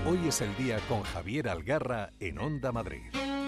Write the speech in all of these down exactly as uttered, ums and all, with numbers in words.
Hoy es el día con Javier Algarra en Onda Madrid.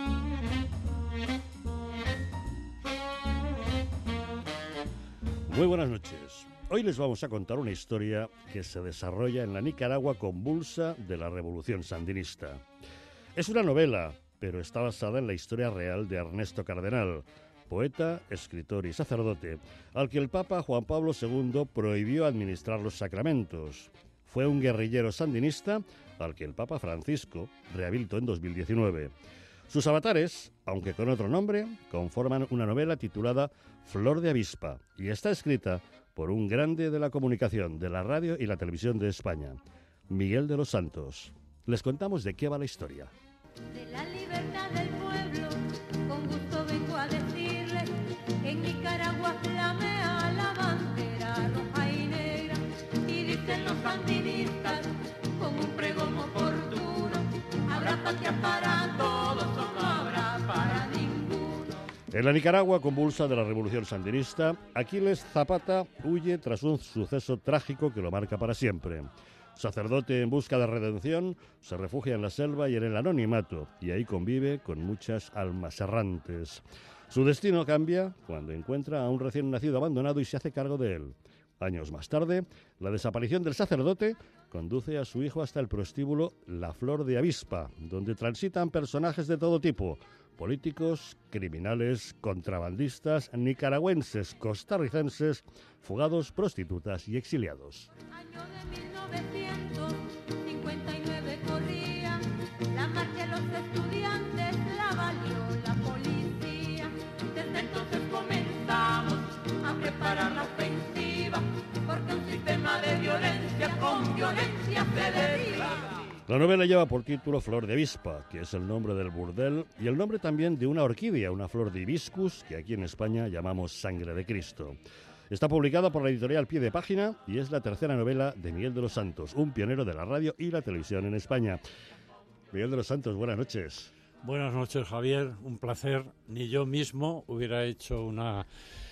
Muy buenas noches. Hoy les vamos a contar una historia que se desarrolla en la Nicaragua convulsa de la Revolución Sandinista. Es una novela, pero está basada en la historia real de Ernesto Cardenal, poeta, escritor y sacerdote, al que el Papa Juan Pablo segundo prohibió administrar los sacramentos. Fue un guerrillero sandinista al que el Papa Francisco rehabilitó en dos mil diecinueve. Sus avatares, aunque con otro nombre, conforman una novela titulada Flor de Avispa y está escrita por un grande de la comunicación, de la radio y la televisión de España, Miguel de los Santos. Les contamos de qué va la historia. De la libertad del pueblo, con gusto vengo a decirles, en Nicaragua flamea la bandera roja y negra, y dicen los sandinistas, con un pregón oportuno, habrá patria para todos o no habrá para ninguno. En la Nicaragua convulsa de la Revolución Sandinista, Aquiles Zapata huye tras un suceso trágico que lo marca para siempre. Sacerdote en busca de redención, se refugia en la selva y en el anonimato, y ahí convive con muchas almas errantes. Su destino cambia cuando encuentra a un recién nacido abandonado y se hace cargo de él. Años más tarde, la desaparición del sacerdote conduce a su hijo hasta el prostíbulo La Flor de Avispa, donde transitan personajes de todo tipo: políticos, criminales, contrabandistas, nicaragüenses, costarricenses, fugados, prostitutas y exiliados. Año de mil novecientos cincuenta y nueve corría la marcha de los estudiantes, la valió la policía. Desde entonces comenzamos a preparar la ofensiva, porque un sistema de violencia con violencia se derriba. La novela lleva por título Flor de Avispa, que es el nombre del burdel, y el nombre también de una orquídea, una flor de hibiscus, que aquí en España llamamos Sangre de Cristo. Está publicada por la editorial Pie de Página y es la tercera novela de Miguel de los Santos, un pionero de la radio y la televisión en España. Miguel de los Santos, buenas noches. Buenas noches, Javier, un placer. Ni yo mismo hubiera hecho una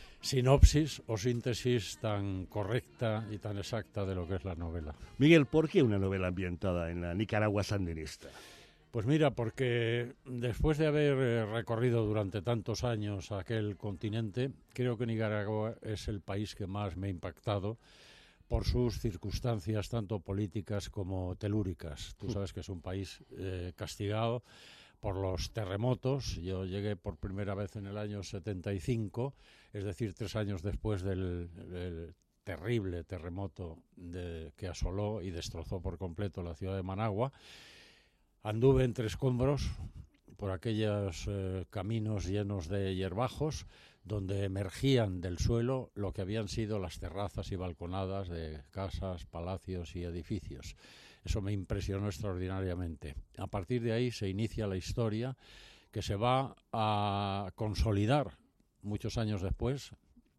sinopsis o síntesis tan correcta y tan exacta de lo que es la novela. Miguel, ¿por qué una novela ambientada en la Nicaragua sandinista? Pues mira, porque después de haber recorrido durante tantos años aquel continente, creo que Nicaragua es el país que más me ha impactado por sus circunstancias tanto políticas como telúricas. Tú sabes que es un país eh, castigado por los terremotos. Yo llegué por primera vez en el año setenta y cinco, es decir, tres años después del, del terrible terremoto de, que asoló y destrozó por completo la ciudad de Managua. Anduve entre escombros por aquellos eh, caminos llenos de hierbajos, donde emergían del suelo lo que habían sido las terrazas y balconadas de casas, palacios y edificios. Eso me impresionó extraordinariamente. A partir de ahí se inicia la historia que se va a consolidar muchos años después,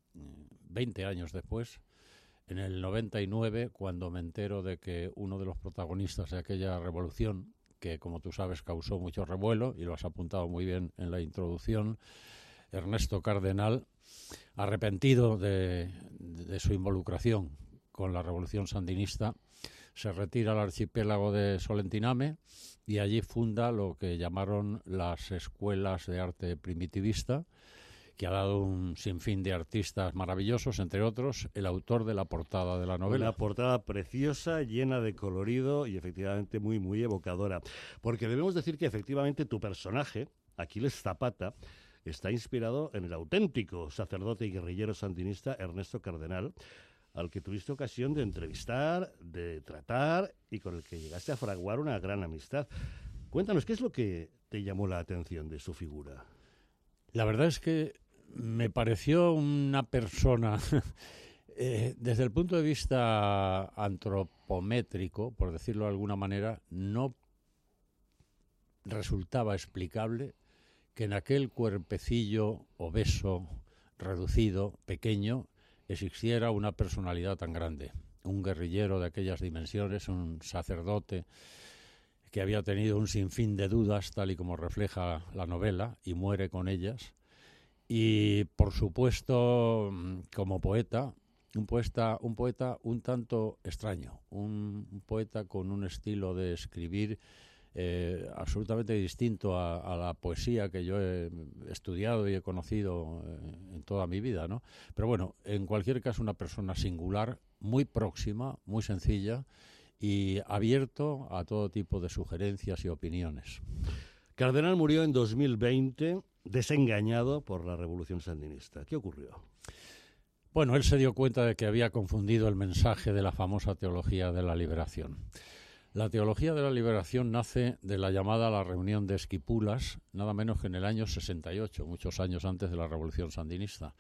veinte años después, en el noventa y nueve, cuando me entero de que uno de los protagonistas de aquella revolución, que como tú sabes causó mucho revuelo, y lo has apuntado muy bien en la introducción, Ernesto Cardenal, arrepentido de, de su involucración con la revolución sandinista, se retira al archipiélago de Solentiname y allí funda lo que llamaron las escuelas de arte primitivista, que ha dado un sinfín de artistas maravillosos, entre otros el autor de la portada de la novela. Una portada preciosa, llena de colorido y efectivamente muy, muy evocadora. Porque debemos decir que efectivamente tu personaje, Aquiles Zapata, está inspirado en el auténtico sacerdote y guerrillero sandinista Ernesto Cardenal, al que tuviste ocasión de entrevistar, de tratar y con el que llegaste a fraguar una gran amistad. Cuéntanos, ¿qué es lo que te llamó la atención de su figura? La verdad es que me pareció una persona, eh, desde el punto de vista antropométrico, por decirlo de alguna manera, no resultaba explicable que en aquel cuerpecillo obeso, reducido, pequeño, existiera una personalidad tan grande. Un guerrillero de aquellas dimensiones, un sacerdote que había tenido un sinfín de dudas, tal y como refleja la novela, y muere con ellas. Y, por supuesto, como poeta, un poeta, un poeta un tanto extraño, un, un poeta con un estilo de escribir eh, absolutamente distinto a, a la poesía que yo he estudiado y he conocido eh, en toda mi vida, ¿no? Pero bueno, en cualquier caso, una persona singular, muy próxima, muy sencilla y abierto a todo tipo de sugerencias y opiniones. Cardenal murió en dos mil veinte, desengañado por la Revolución Sandinista. ¿Qué ocurrió? Bueno, él se dio cuenta de que había confundido el mensaje de la famosa teología de la liberación. La teología de la liberación nace de la llamada la reunión de Esquipulas, nada menos que en el año sesenta y ocho, muchos años antes de la Revolución Sandinista.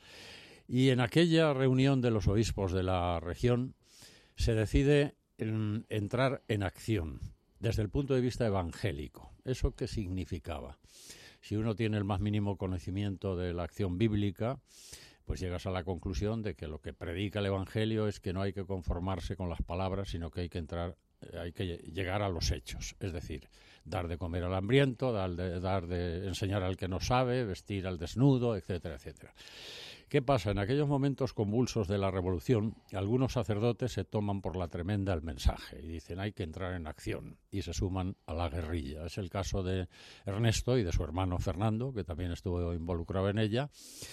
Y en aquella reunión de los obispos de la región se decide en, entrar en acción desde el punto de vista evangélico. ¿Eso qué significaba? Si uno tiene el más mínimo conocimiento de la acción bíblica, pues llegas a la conclusión de que lo que predica el Evangelio es que no hay que conformarse con las palabras, sino que hay que entrar, hay que llegar a los hechos, es decir, dar de comer al hambriento, dar de, dar de enseñar al que no sabe, vestir al desnudo, etcétera, etcétera. ¿Qué pasa? En aquellos momentos convulsos de la Revolución, algunos sacerdotes se toman por la tremenda el mensaje y dicen hay que entrar en acción y se suman a la guerrilla. Es el caso de Ernesto y de su hermano Fernando, que también estuvo involucrado en ella.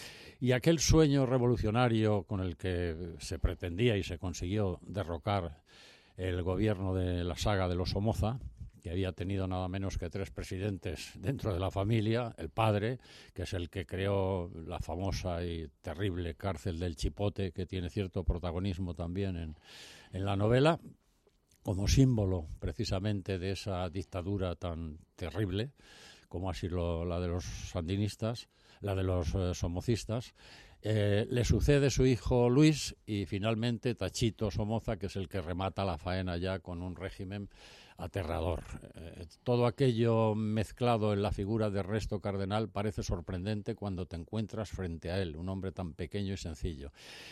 Y aquel sueño revolucionario con el que se pretendía y se consiguió derrocar el gobierno de la saga de los Somoza, que había tenido nada menos que tres presidentes dentro de la familia, el padre, que es el que creó la famosa y terrible cárcel del Chipote, que tiene cierto protagonismo también en, en la novela, como símbolo precisamente de esa dictadura tan terrible, como ha sido la de los sandinistas, la de los eh, somocistas. Eh, le sucede su hijo Luis y finalmente Tachito Somoza, que es el que remata la faena ya con un régimen aterrador. Eh, todo aquello mezclado en la figura de Ernesto Cardenal parece sorprendente cuando te encuentras frente a él, un hombre tan pequeño y sencillo.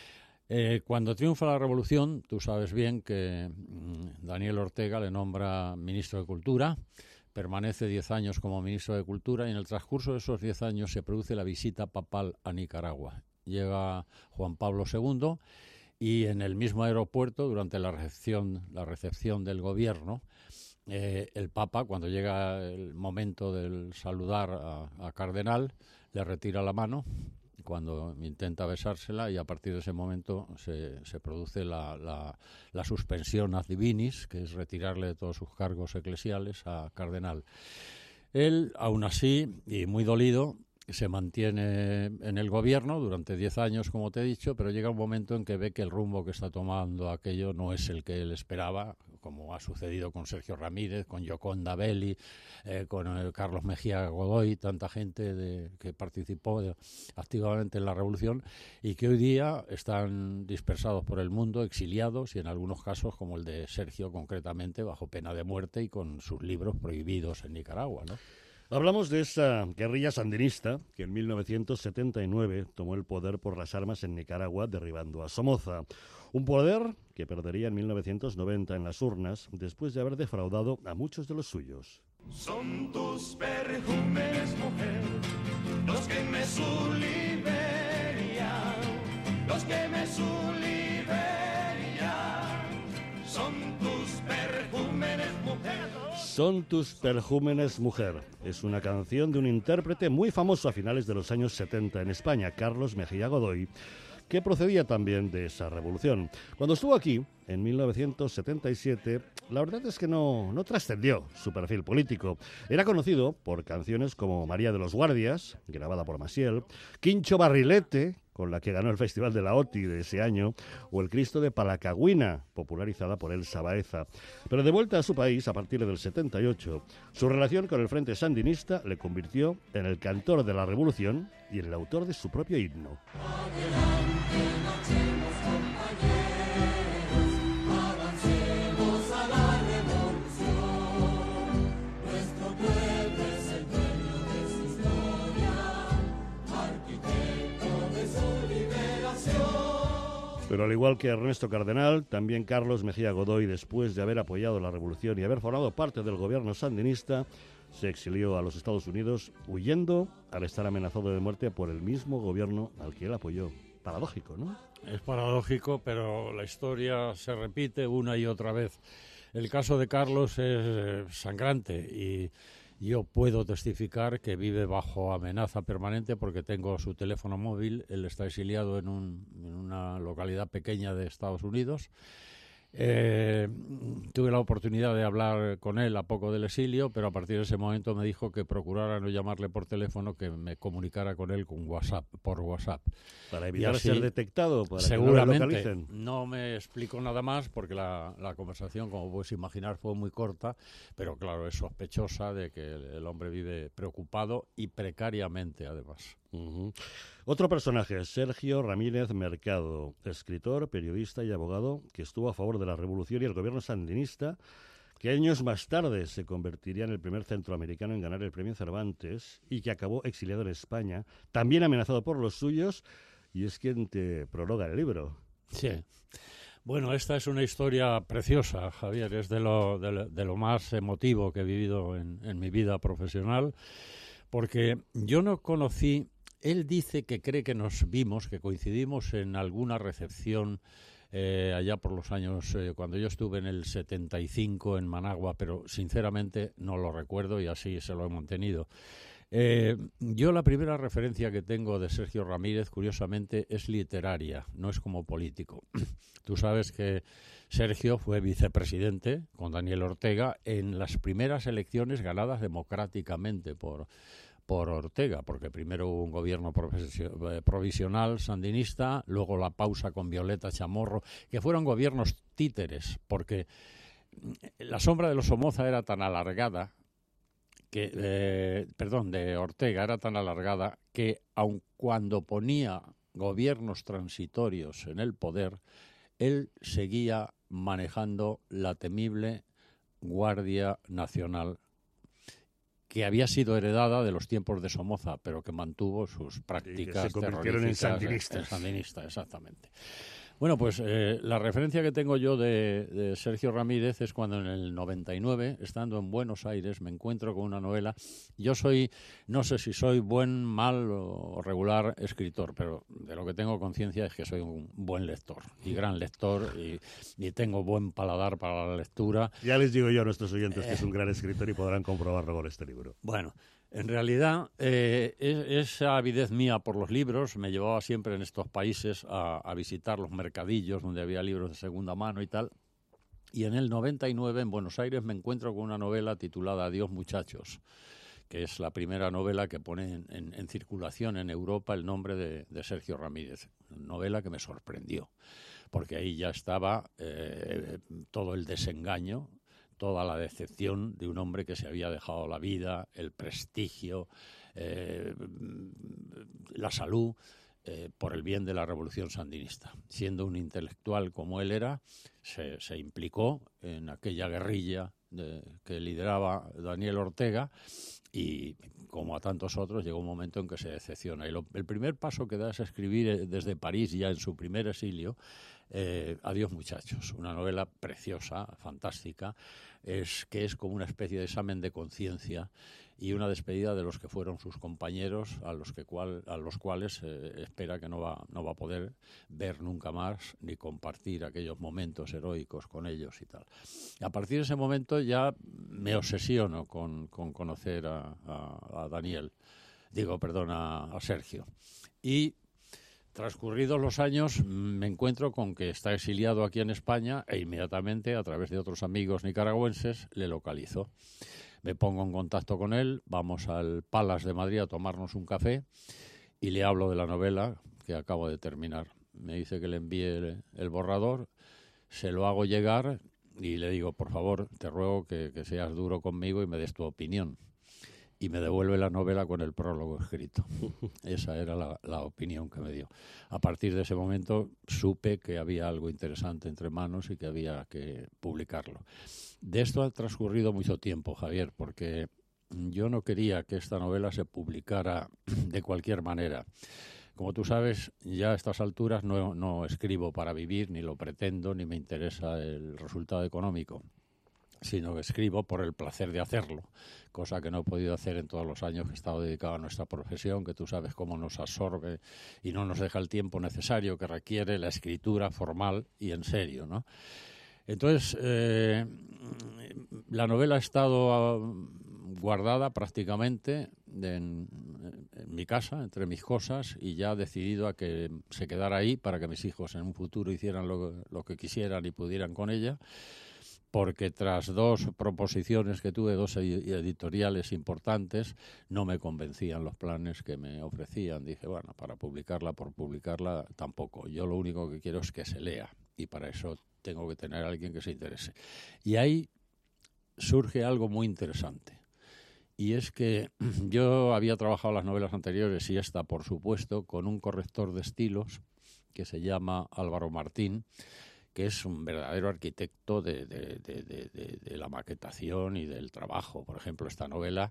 Eh, cuando triunfa la revolución, tú sabes bien que mmm, Daniel Ortega le nombra ministro de Cultura, permanece diez años como ministro de Cultura y en el transcurso de esos diez años se produce la visita papal a Nicaragua. Llega Juan Pablo segundo y en el mismo aeropuerto, durante la recepción, la recepción del gobierno, eh, el Papa, cuando llega el momento del saludar a, a Cardenal, le retira la mano cuando intenta besársela y a partir de ese momento se, se produce la, la, la suspensión ad divinis, que es retirarle de todos sus cargos eclesiales a Cardenal. Él, aún así, y muy dolido, se mantiene en el gobierno durante diez años, como te he dicho, pero llega un momento en que ve que el rumbo que está tomando aquello no es el que él esperaba, como ha sucedido con Sergio Ramírez, con Gioconda Belli, eh, con eh, Carlos Mejía Godoy, tanta gente de, que participó de, activamente en la revolución y que hoy día están dispersados por el mundo, exiliados y en algunos casos, como el de Sergio concretamente, bajo pena de muerte y con sus libros prohibidos en Nicaragua, ¿no? Hablamos de esa guerrilla sandinista que en mil novecientos setenta y nueve tomó el poder por las armas en Nicaragua, derribando a Somoza. Un poder que perdería en mil novecientos noventa en las urnas después de haber defraudado a muchos de los suyos. Son tus perfumes, mujer, los que me sublimerían, los que me sublimerían. Son tus perfumes, mujer. Son tus perjúmenes, mujer. Es una canción de un intérprete muy famoso a finales de los años setenta en España, Carlos Mejía Godoy, que procedía también de esa revolución. Cuando estuvo aquí, en mil novecientos setenta y siete, la verdad es que no, no trascendió su perfil político. Era conocido por canciones como María de los Guardias, grabada por Maciel, Quincho Barrilete, con la que ganó el Festival de la O T I de ese año, o El Cristo de Palacagüina, popularizada por Elsa Baeza. Pero de vuelta a su país, a partir del setenta y ocho, su relación con el Frente Sandinista le convirtió en el cantor de la revolución y en el autor de su propio himno. Pero al igual que Ernesto Cardenal, también Carlos Mejía Godoy, después de haber apoyado la revolución y haber formado parte del gobierno sandinista, se exilió a los Estados Unidos, huyendo al estar amenazado de muerte por el mismo gobierno al que él apoyó. Paradójico, ¿no? Es paradójico, pero la historia se repite una y otra vez. El caso de Carlos es eh, sangrante y yo puedo testificar que vive bajo amenaza permanente porque tengo su teléfono móvil. Él está exiliado en, un, en una localidad pequeña de Estados Unidos. Eh, tuve la oportunidad de hablar con él a poco del exilio, pero a partir de ese momento me dijo que procurara no llamarle por teléfono, que me comunicara con él con WhatsApp, por WhatsApp. Para evitar así, ser detectado, para seguramente, que no lo localicen. No me explicó nada más porque la, la conversación, como puedes imaginar, fue muy corta, pero claro, es sospechosa de que el, el hombre vive preocupado y precariamente, además. Uh-huh. Otro personaje, Sergio Ramírez Mercado, escritor, periodista y abogado que estuvo a favor de la revolución y el gobierno sandinista, que años más tarde se convertiría en el primer centroamericano en ganar el premio Cervantes y que acabó exiliado en España, también amenazado por los suyos, y es quien te prologa el libro. Sí. Bueno, esta es una historia preciosa, Javier, es de lo, de lo, de lo más emotivo que he vivido en, en mi vida profesional, porque yo no conocí... Él dice que cree que nos vimos, que coincidimos en alguna recepción eh, allá por los años, eh, cuando yo estuve en el setenta y cinco en Managua, pero sinceramente no lo recuerdo y así se lo he mantenido. Eh, yo la primera referencia que tengo de Sergio Ramírez, curiosamente, es literaria, no es como político. Tú sabes que Sergio fue vicepresidente con Daniel Ortega en las primeras elecciones ganadas democráticamente por... por Ortega, porque primero hubo un gobierno provisional sandinista, luego la pausa con Violeta Chamorro, que fueron gobiernos títeres, porque la sombra de los Somoza era tan alargada, que eh, perdón, de Ortega era tan alargada, que aun cuando ponía gobiernos transitorios en el poder, él seguía manejando la temible Guardia Nacional, que había sido heredada de los tiempos de Somoza, pero que mantuvo sus prácticas y que se convirtieron en sandinistas. En sandinistas, exactamente. Bueno, pues eh, la referencia que tengo yo de, de Sergio Ramírez es cuando en el noventa y nueve, estando en Buenos Aires, me encuentro con una novela. Yo soy, no sé si soy buen, mal o regular escritor, pero de lo que tengo conciencia es que soy un buen lector y gran lector y, y tengo buen paladar para la lectura. Ya les digo yo a nuestros oyentes que es un gran escritor y podrán comprobarlo con este libro. Bueno, en realidad, eh, es, esa avidez mía por los libros me llevaba siempre en estos países a, a visitar los mercadillos donde había libros de segunda mano y tal. Y en el noventa y nueve, en Buenos Aires, me encuentro con una novela titulada Adiós muchachos, que es la primera novela que pone en, en, en circulación en Europa el nombre de, de Sergio Ramírez. Novela que me sorprendió, porque ahí ya estaba eh, todo el desengaño, toda la decepción de un hombre que se había dejado la vida, el prestigio, eh, la salud, eh, por el bien de la revolución sandinista. Siendo un intelectual como él era, se, se implicó en aquella guerrilla de, que lideraba Daniel Ortega y, como a tantos otros, llegó un momento en que se decepciona. Y lo, el primer paso que da es escribir desde París, ya en su primer exilio, Eh, Adiós muchachos, una novela preciosa, fantástica, es que es como una especie de examen de conciencia y una despedida de los que fueron sus compañeros, a los que cual, a los cuales eh, espera que no va no va a poder ver nunca más ni compartir aquellos momentos heroicos con ellos y tal. Y a partir de ese momento ya me obsesiono con, con conocer a, a, a Daniel, digo, perdón, a, a Sergio. Y transcurridos los años, me encuentro con que está exiliado aquí en España e inmediatamente, a través de otros amigos nicaragüenses, le localizo. Me pongo en contacto con él, vamos al Palace de Madrid a tomarnos un café y le hablo de la novela que acabo de terminar. Me dice que le envíe el, el borrador, se lo hago llegar y le digo, por favor, te ruego que, que seas duro conmigo y me des tu opinión. Y me devuelve la novela con el prólogo escrito. Esa era la, la opinión que me dio. A partir de ese momento supe que había algo interesante entre manos y que había que publicarlo. De esto ha transcurrido mucho tiempo, Javier, porque yo no quería que esta novela se publicara de cualquier manera. Como tú sabes, ya a estas alturas no, no escribo para vivir, ni lo pretendo, ni me interesa el resultado económico. sino que escribo por el placer de hacerlo, cosa que no he podido hacer en todos los años que he estado dedicado a nuestra profesión, que tú sabes cómo nos absorbe y no nos deja el tiempo necesario que requiere la escritura formal y en serio, ¿no? Entonces, eh, la novela ha estado guardada prácticamente en, en mi casa, entre mis cosas, y ya he decidido a que se quedara ahí para que mis hijos en un futuro hicieran lo, lo que quisieran y pudieran con ella, porque tras dos proposiciones que tuve, dos editoriales importantes, no me convencían los planes que me ofrecían. Dije, bueno, para publicarla por publicarla tampoco. Yo lo único que quiero es que se lea, y para eso tengo que tener a alguien que se interese. Y ahí surge algo muy interesante. Y es que yo había trabajado las novelas anteriores, y esta, por supuesto, con un corrector de estilos que se llama Álvaro Martín, que es un verdadero arquitecto de, de, de, de, de, de la maquetación y del trabajo. Por ejemplo, esta novela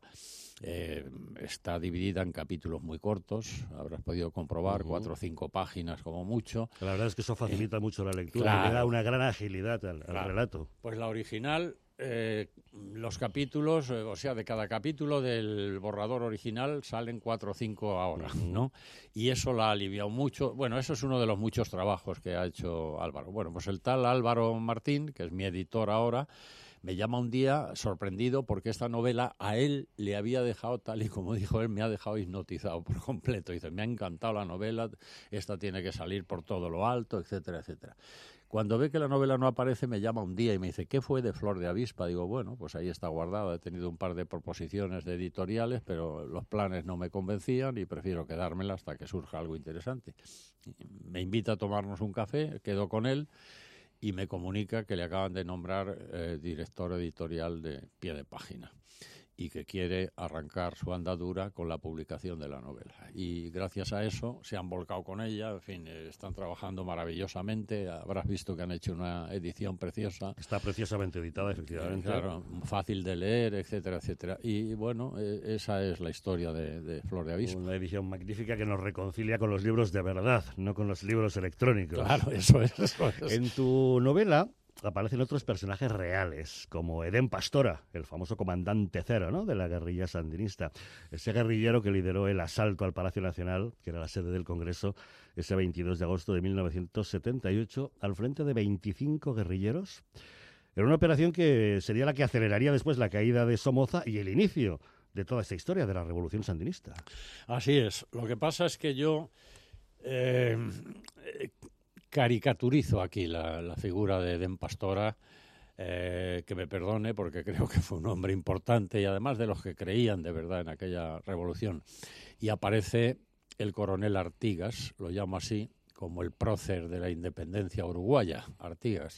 eh, está dividida en capítulos muy cortos, habrás podido comprobar, uh-huh. cuatro o cinco páginas como mucho. La verdad es que eso facilita eh, mucho la lectura, claro, y le da una gran agilidad al, al claro. relato. Pues la original, eh, los capítulos, eh, o sea, de cada capítulo del borrador original salen cuatro o cinco ahora, uh-huh. ¿no? Y eso la ha aliviado mucho. Bueno, eso es uno de los muchos trabajos que ha hecho Álvaro. Bueno, pues el tal Álvaro Martín, que es mi editor ahora, me llama un día sorprendido porque esta novela a él le había dejado, tal y como dijo él, me ha dejado hipnotizado por completo. Dice, me ha encantado la novela, esta tiene que salir por todo lo alto, etcétera, etcétera. Cuando ve que la novela no aparece, me llama un día y me dice, ¿qué fue de Flor de Avispa? Digo, bueno, pues ahí está guardada. He tenido un par de proposiciones de editoriales, pero los planes no me convencían y prefiero quedármela hasta que surja algo interesante. Me invita a tomarnos un café, quedo con él y me comunica que le acaban de nombrar eh, director editorial de Pie de Página y que quiere arrancar su andadura con la publicación de la novela. Y gracias a eso se han volcado con ella, en fin, eh, están trabajando maravillosamente. Habrás visto que han hecho una edición preciosa. Está preciosamente editada, efectivamente. Eh, claro, fácil de leer, etcétera, etcétera. Y bueno, eh, esa es la historia de, de Flor de Avispa. Una edición magnífica que nos reconcilia con los libros de verdad, no con los libros electrónicos. Claro, eso es. Eso es. En tu novela aparecen otros personajes reales, como Edén Pastora, el famoso comandante cero, ¿no?, de la guerrilla sandinista. Ese guerrillero que lideró el asalto al Palacio Nacional, que era la sede del Congreso, ese veintidós de agosto de mil novecientos setenta y ocho, al frente de veinticinco guerrilleros. Era una operación que sería la que aceleraría después la caída de Somoza y el inicio de toda esta historia de la revolución sandinista. Así es. Lo que pasa es que yo eh, caricaturizo aquí la, la figura de Edén Pastora, eh, que me perdone porque creo que fue un hombre importante y además de los que creían de verdad en aquella revolución. Y aparece el coronel Artigas, lo llamo así, como el prócer de la independencia uruguaya, Artigas.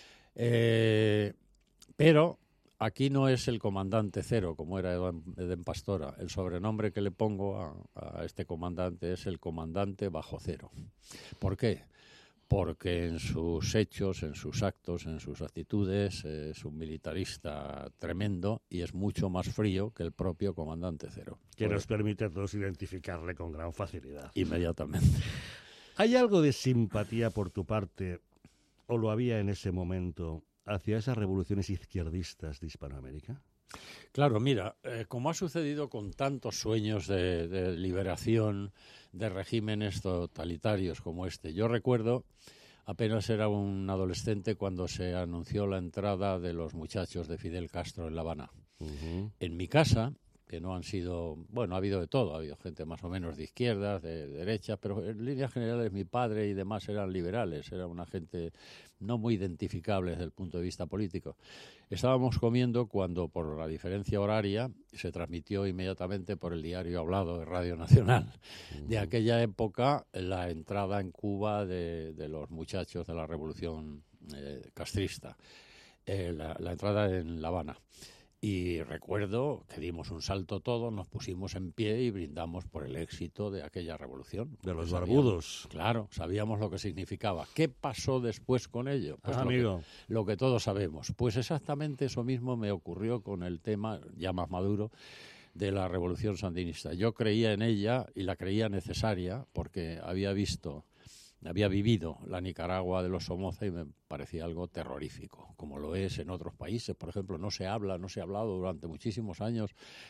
Eh, pero aquí no es el comandante cero, como era Edén Pastora. El sobrenombre que le pongo a, a este comandante es el comandante bajo cero. ¿Por qué? Porque en sus hechos, en sus actos, en sus actitudes es un militarista tremendo y es mucho más frío que el propio comandante cero. Que nos permite a todos identificarle con gran facilidad. Inmediatamente. ¿Hay algo de simpatía por tu parte, o lo había en ese momento, hacia esas revoluciones izquierdistas de Hispanoamérica? Claro, mira, eh, como ha sucedido con tantos sueños de, de liberación de regímenes totalitarios como este. Yo recuerdo, apenas era un adolescente cuando se anunció la entrada de los muchachos de Fidel Castro en La Habana. Uh-huh. En mi casa, que no han sido, bueno, ha habido de todo, ha habido gente más o menos de izquierdas, de, de derechas, pero en líneas generales mi padre y demás eran liberales, era una gente no muy identificable desde el punto de vista político. Estábamos comiendo cuando, por la diferencia horaria, se transmitió inmediatamente por el diario hablado de Radio Nacional. Uh-huh. De aquella época, la entrada en Cuba de, de los muchachos de la revolución eh, castrista, eh, la, la entrada en La Habana. Y recuerdo que dimos un salto todos, nos pusimos en pie y brindamos por el éxito de aquella revolución. De los barbudos. Claro, sabíamos lo que significaba. ¿Qué pasó después con ello? Pues ah, lo, amigo. Que, lo que todos sabemos. Pues exactamente eso mismo me ocurrió con el tema, ya más maduro, de la revolución sandinista. Yo creía en ella y la creía necesaria porque había visto, había vivido la Nicaragua de los Somoza y me parecía algo terrorífico, como lo es en otros países. Por ejemplo, no se habla, no se ha hablado durante muchísimos años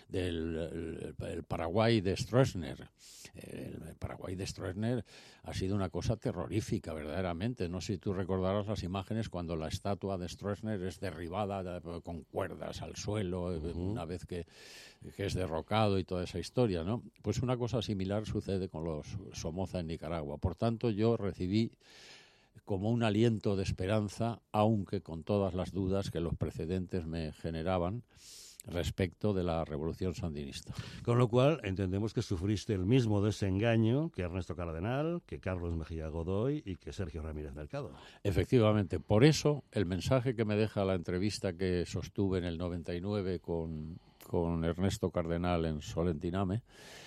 del el, el Paraguay de Stroessner. El, el Paraguay de Stroessner ha sido una cosa terrorífica, verdaderamente. No sé si tú recordarás las imágenes cuando la estatua de Stroessner es derribada con cuerdas al suelo, uh-huh. una vez que, que es derrocado y toda esa historia, ¿no? Pues una cosa similar sucede con los Somoza en Nicaragua. Por tanto, yo recibí como un aliento de esperanza, aunque con todas las dudas que los precedentes me generaban respecto de la revolución sandinista. Con lo cual, entendemos que sufriste el mismo desengaño que Ernesto Cardenal, que Carlos Mejía Godoy y que Sergio Ramírez Mercado. Efectivamente, por eso el mensaje que me deja la entrevista que sostuve en el noventa y nueve con, con Ernesto Cardenal en Solentiname,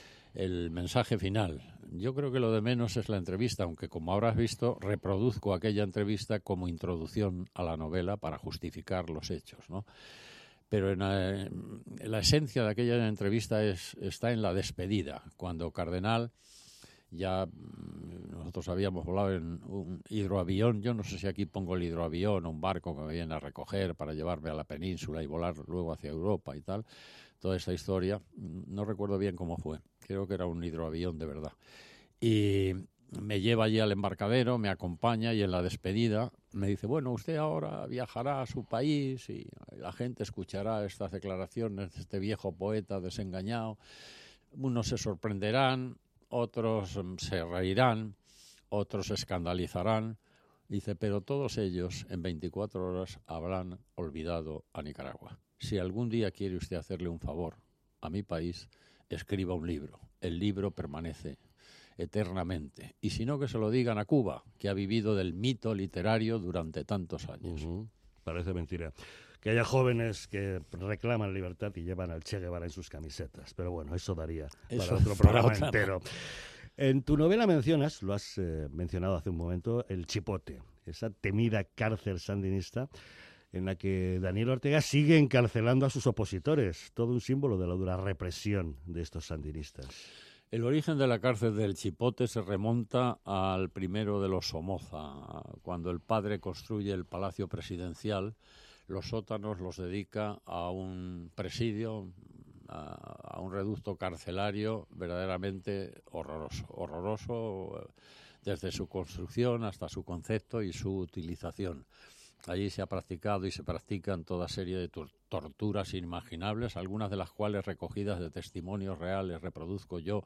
el mensaje final. Yo creo que lo de menos es la entrevista, aunque como habrás visto, reproduzco aquella entrevista como introducción a la novela para justificar los hechos, ¿no? Pero en la, en la esencia de aquella entrevista es, está en la despedida, cuando Cardenal, ya nosotros habíamos volado en un hidroavión, yo no sé si aquí pongo el hidroavión o un barco que me viene a recoger para llevarme a la península y volar luego hacia Europa y tal, toda esta historia, no recuerdo bien cómo fue, creo que era un hidroavión de verdad. Y me lleva allí al embarcadero, me acompaña y en la despedida me dice, bueno, usted ahora viajará a su país y la gente escuchará estas declaraciones de este viejo poeta desengañado, unos se sorprenderán, otros se reirán, otros se escandalizarán. Dice, pero todos ellos en veinticuatro horas habrán olvidado a Nicaragua. Si algún día quiere usted hacerle un favor a mi país, escriba un libro. El libro permanece eternamente. Y si no, que se lo digan a Cuba, que ha vivido del mito literario durante tantos años. Uh-huh. Parece mentira que haya jóvenes que reclaman libertad y llevan al Che Guevara en sus camisetas. Pero bueno, eso daría eso para otro programa para entero. En tu novela mencionas, lo has eh, mencionado hace un momento, el Chipote, esa temida cárcel sandinista en la que Daniel Ortega sigue encarcelando a sus opositores, todo un símbolo de la dura represión de estos sandinistas. El origen de la cárcel del Chipote se remonta al primero de los Somoza, cuando el padre construye el Palacio Presidencial, los sótanos los dedica a un presidio, a, a un reducto carcelario verdaderamente horroroso, horroroso desde su construcción hasta su concepto y su utilización. Allí se ha practicado y se practican toda serie de tor- torturas inimaginables, algunas de las cuales recogidas de testimonios reales, reproduzco yo,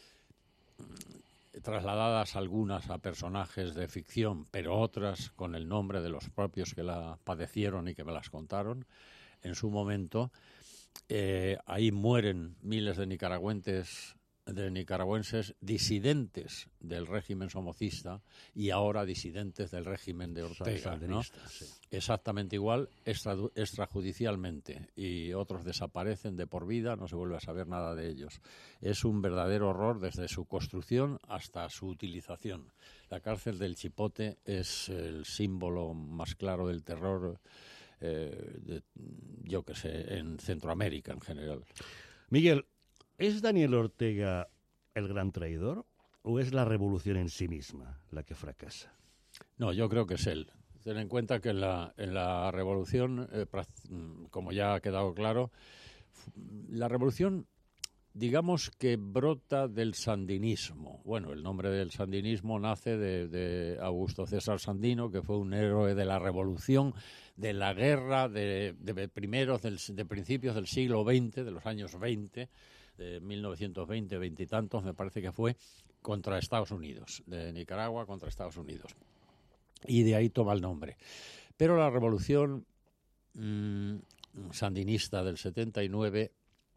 trasladadas algunas a personajes de ficción, pero otras con el nombre de los propios que la padecieron y que me las contaron en su momento. Eh, ahí mueren miles de nicaragüenses, de nicaragüenses disidentes del régimen somocista y ahora disidentes del régimen de Ortega, ¿no? Sí. Exactamente igual, extra, extrajudicialmente, y otros desaparecen de por vida, no se vuelve a saber nada de ellos. Es un verdadero horror desde su construcción hasta su utilización. La cárcel del Chipote es el símbolo más claro del terror, eh, de, yo que sé, en Centroamérica en general. Miguel, ¿es Daniel Ortega el gran traidor o es la revolución en sí misma la que fracasa? No, yo creo que es él. Ten en cuenta que en la, en la revolución, eh, como ya ha quedado claro, la revolución, digamos que brota del sandinismo. Bueno, el nombre del sandinismo nace de, de Augusto César Sandino, que fue un héroe de la revolución, de la guerra de, de primeros, del, de principios del siglo veinte, de los años veinte, de mil novecientos veinte, veintitantos, me parece que fue, contra Estados Unidos, de Nicaragua contra Estados Unidos. Y de ahí toma el nombre. Pero la revolución mmm, sandinista del setenta y nueve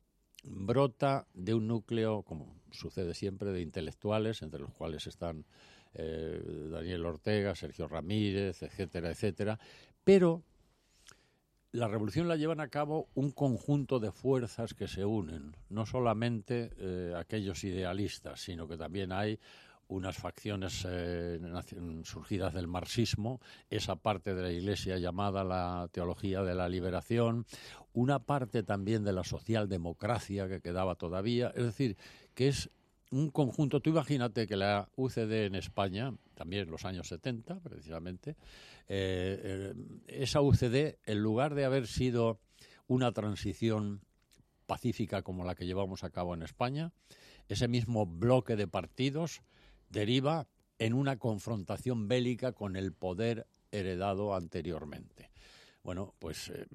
brota de un núcleo, como sucede siempre, de intelectuales, entre los cuales están eh, Daniel Ortega, Sergio Ramírez, etcétera, etcétera, pero la revolución la llevan a cabo un conjunto de fuerzas que se unen, no solamente eh, aquellos idealistas, sino que también hay unas facciones eh, surgidas del marxismo, esa parte de la Iglesia llamada la teología de la liberación, una parte también de la socialdemocracia que quedaba todavía, es decir, que es un conjunto, tú imagínate que la U C D en España, también en los años setenta precisamente, eh, eh, esa U C D, en lugar de haber sido una transición pacífica como la que llevamos a cabo en España, ese mismo bloque de partidos deriva en una confrontación bélica con el poder heredado anteriormente. Bueno, pues eh,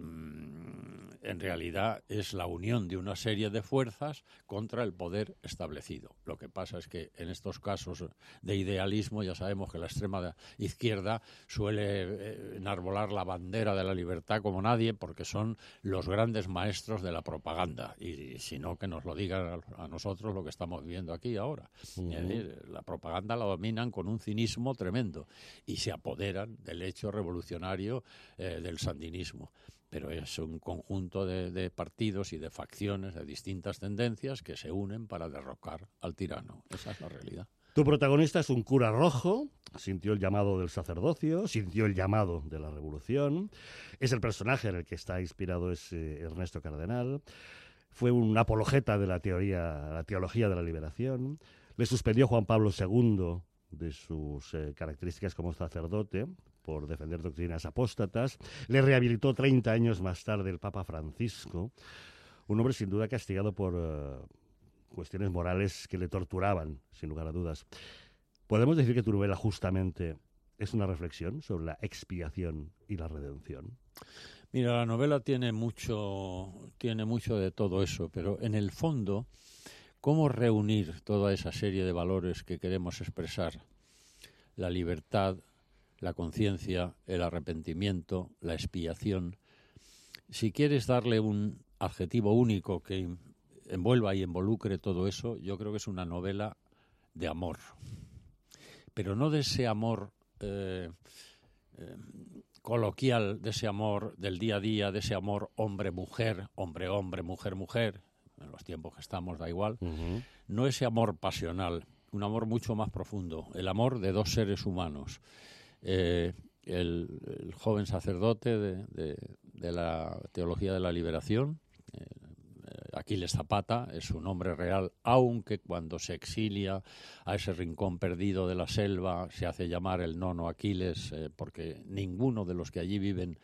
en realidad es la unión de una serie de fuerzas contra el poder establecido. Lo que pasa es que en estos casos de idealismo ya sabemos que la extrema izquierda suele eh, enarbolar la bandera de la libertad como nadie, porque son los grandes maestros de la propaganda. Y, y si no, que nos lo digan a, a nosotros lo que estamos viviendo aquí ahora. Uh-huh. Es decir, la propaganda la dominan con un cinismo tremendo y se apoderan del hecho revolucionario eh, del sandinismo. Pero es un conjunto de, de partidos y de facciones de distintas tendencias que se unen para derrocar al tirano. Esa es la realidad. Tu protagonista es un cura rojo, sintió el llamado del sacerdocio, sintió el llamado de la revolución, es el personaje en el que está inspirado ese Ernesto Cardenal, fue un apologeta de la teoría, la teología de la liberación, le suspendió Juan Pablo segundo de sus eh, características como sacerdote por defender doctrinas apóstatas, le rehabilitó treinta años más tarde el Papa Francisco, un hombre sin duda castigado por uh, cuestiones morales que le torturaban, sin lugar a dudas. ¿Podemos decir que tu novela justamente es una reflexión sobre la expiación y la redención? Mira, la novela tiene mucho, tiene mucho de todo eso, pero en el fondo, ¿cómo reunir toda esa serie de valores que queremos expresar? La libertad, la conciencia, el arrepentimiento, la expiación. Si quieres darle un adjetivo único que envuelva y involucre todo eso, yo creo que es una novela de amor. Pero no de ese amor eh, eh, coloquial, de ese amor del día a día, de ese amor hombre-mujer, hombre-hombre, mujer-mujer, en los tiempos que estamos da igual. Uh-huh. No ese amor pasional, un amor mucho más profundo, el amor de dos seres humanos. Eh, el, el joven sacerdote de, de, de la teología de la liberación, eh, Aquiles Zapata, es su nombre real, aunque cuando se exilia a ese rincón perdido de la selva se hace llamar el nono Aquiles, eh, porque ninguno de los que allí viven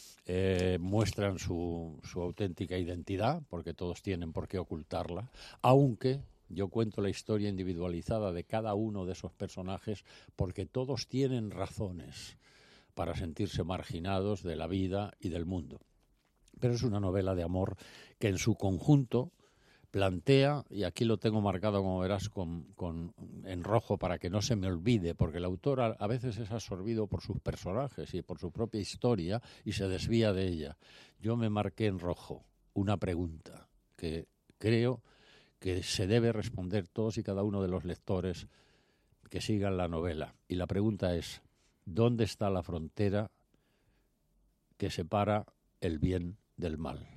eh, muestran su, su auténtica identidad, porque todos tienen por qué ocultarla, aunque yo cuento la historia individualizada de cada uno de esos personajes porque todos tienen razones para sentirse marginados de la vida y del mundo. Pero es una novela de amor que en su conjunto plantea, y aquí lo tengo marcado como verás con, con, en rojo para que no se me olvide, porque el autor a, a veces es absorbido por sus personajes y por su propia historia y se desvía de ella. Yo me marqué en rojo una pregunta que creo que se debe responder todos y cada uno de los lectores que sigan la novela. Y la pregunta es, ¿dónde está la frontera que separa el bien del mal?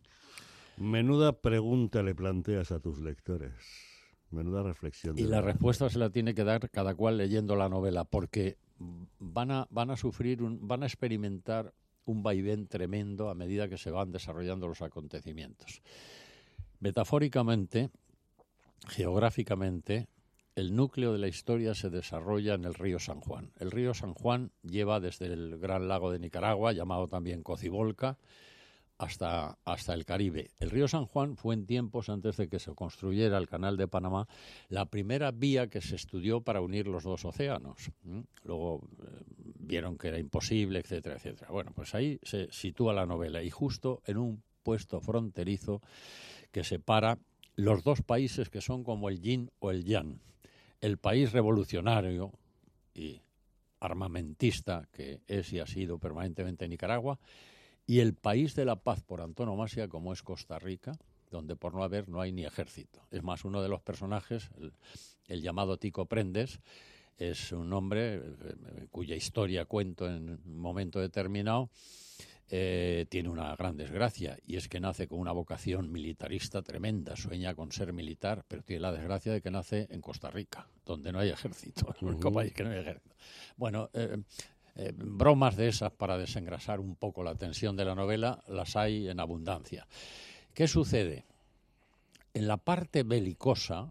Menuda pregunta le planteas a tus lectores. Menuda reflexión. Y la respuesta se la tiene que dar cada cual leyendo la novela, porque van a, van a sufrir, un, van a experimentar un vaivén tremendo a medida que se van desarrollando los acontecimientos. Metafóricamente, geográficamente, el núcleo de la historia se desarrolla en el río San Juan. El río San Juan lleva desde el gran lago de Nicaragua, llamado también Cocibolca, hasta, hasta el Caribe. El río San Juan fue en tiempos antes de que se construyera el Canal de Panamá la primera vía que se estudió para unir los dos océanos. ¿Mm? Luego eh, vieron que era imposible, etcétera, etcétera. Bueno, pues ahí se sitúa la novela y justo en un puesto fronterizo que separa los dos países que son como el yin o el yang. El país revolucionario y armamentista que es y ha sido permanentemente Nicaragua, y el país de la paz por antonomasia como es Costa Rica, donde por no haber no hay ni ejército. Es más, uno de los personajes, el, el llamado Tico Prendes, es un hombre eh, cuya historia cuento en un momento determinado. Eh, tiene una gran desgracia, y es que nace con una vocación militarista tremenda, sueña con ser militar, pero tiene la desgracia de que nace en Costa Rica, donde no hay ejército, el único país que no hay ejército. Bueno, eh, eh, bromas de esas para desengrasar un poco la tensión de la novela las hay en abundancia. ¿Qué sucede? En la parte belicosa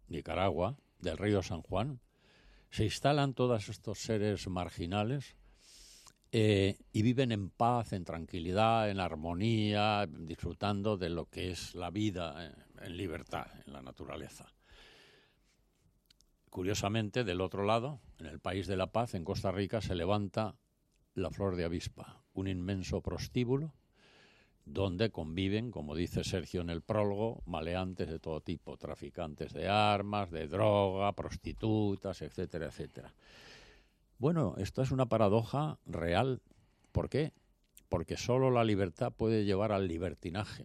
Nicaragua, del río San Juan, se instalan todos estos seres marginales eh, y viven en paz, en tranquilidad, en armonía, disfrutando de lo que es la vida en, en libertad, en la naturaleza. Curiosamente, del otro lado, en el país de la paz, en Costa Rica, se levanta la flor de avispa, un inmenso prostíbulo donde conviven, como dice Sergio en el prólogo, maleantes de todo tipo, traficantes de armas, de droga, prostitutas, etcétera, etcétera. Bueno, esto es una paradoja real. ¿Por qué? Porque solo la libertad puede llevar al libertinaje.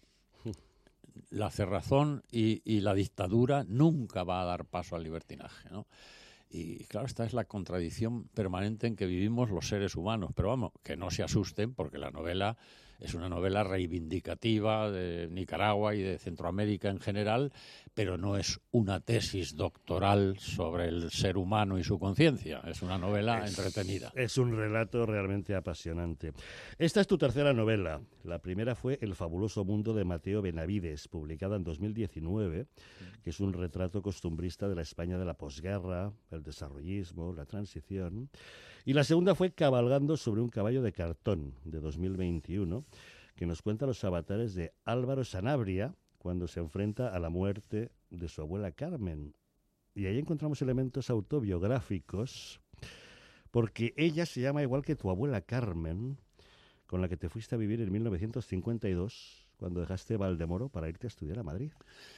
La cerrazón y, y la dictadura nunca va a dar paso al libertinaje, ¿no? Y claro, esta es la contradicción permanente en que vivimos los seres humanos. Pero vamos, que no se asusten, porque la novela es una novela reivindicativa de Nicaragua y de Centroamérica en general, pero no es una tesis doctoral sobre el ser humano y su conciencia. Es una novela es, entretenida. Es un relato realmente apasionante. Esta es tu tercera novela. La primera fue El fabuloso mundo de Mateo Benavides, publicada en dos mil diecinueve, que es un retrato costumbrista de la España de la posguerra, el desarrollismo, la transición. Y la segunda fue Cabalgando sobre un caballo de cartón, de dos mil veintiuno, que nos cuenta los avatares de Álvaro Sanabria cuando se enfrenta a la muerte de su abuela Carmen. Y ahí encontramos elementos autobiográficos, porque ella se llama igual que tu abuela Carmen, con la que te fuiste a vivir en mil novecientos cincuenta y dos, cuando dejaste Valdemoro para irte a estudiar a Madrid.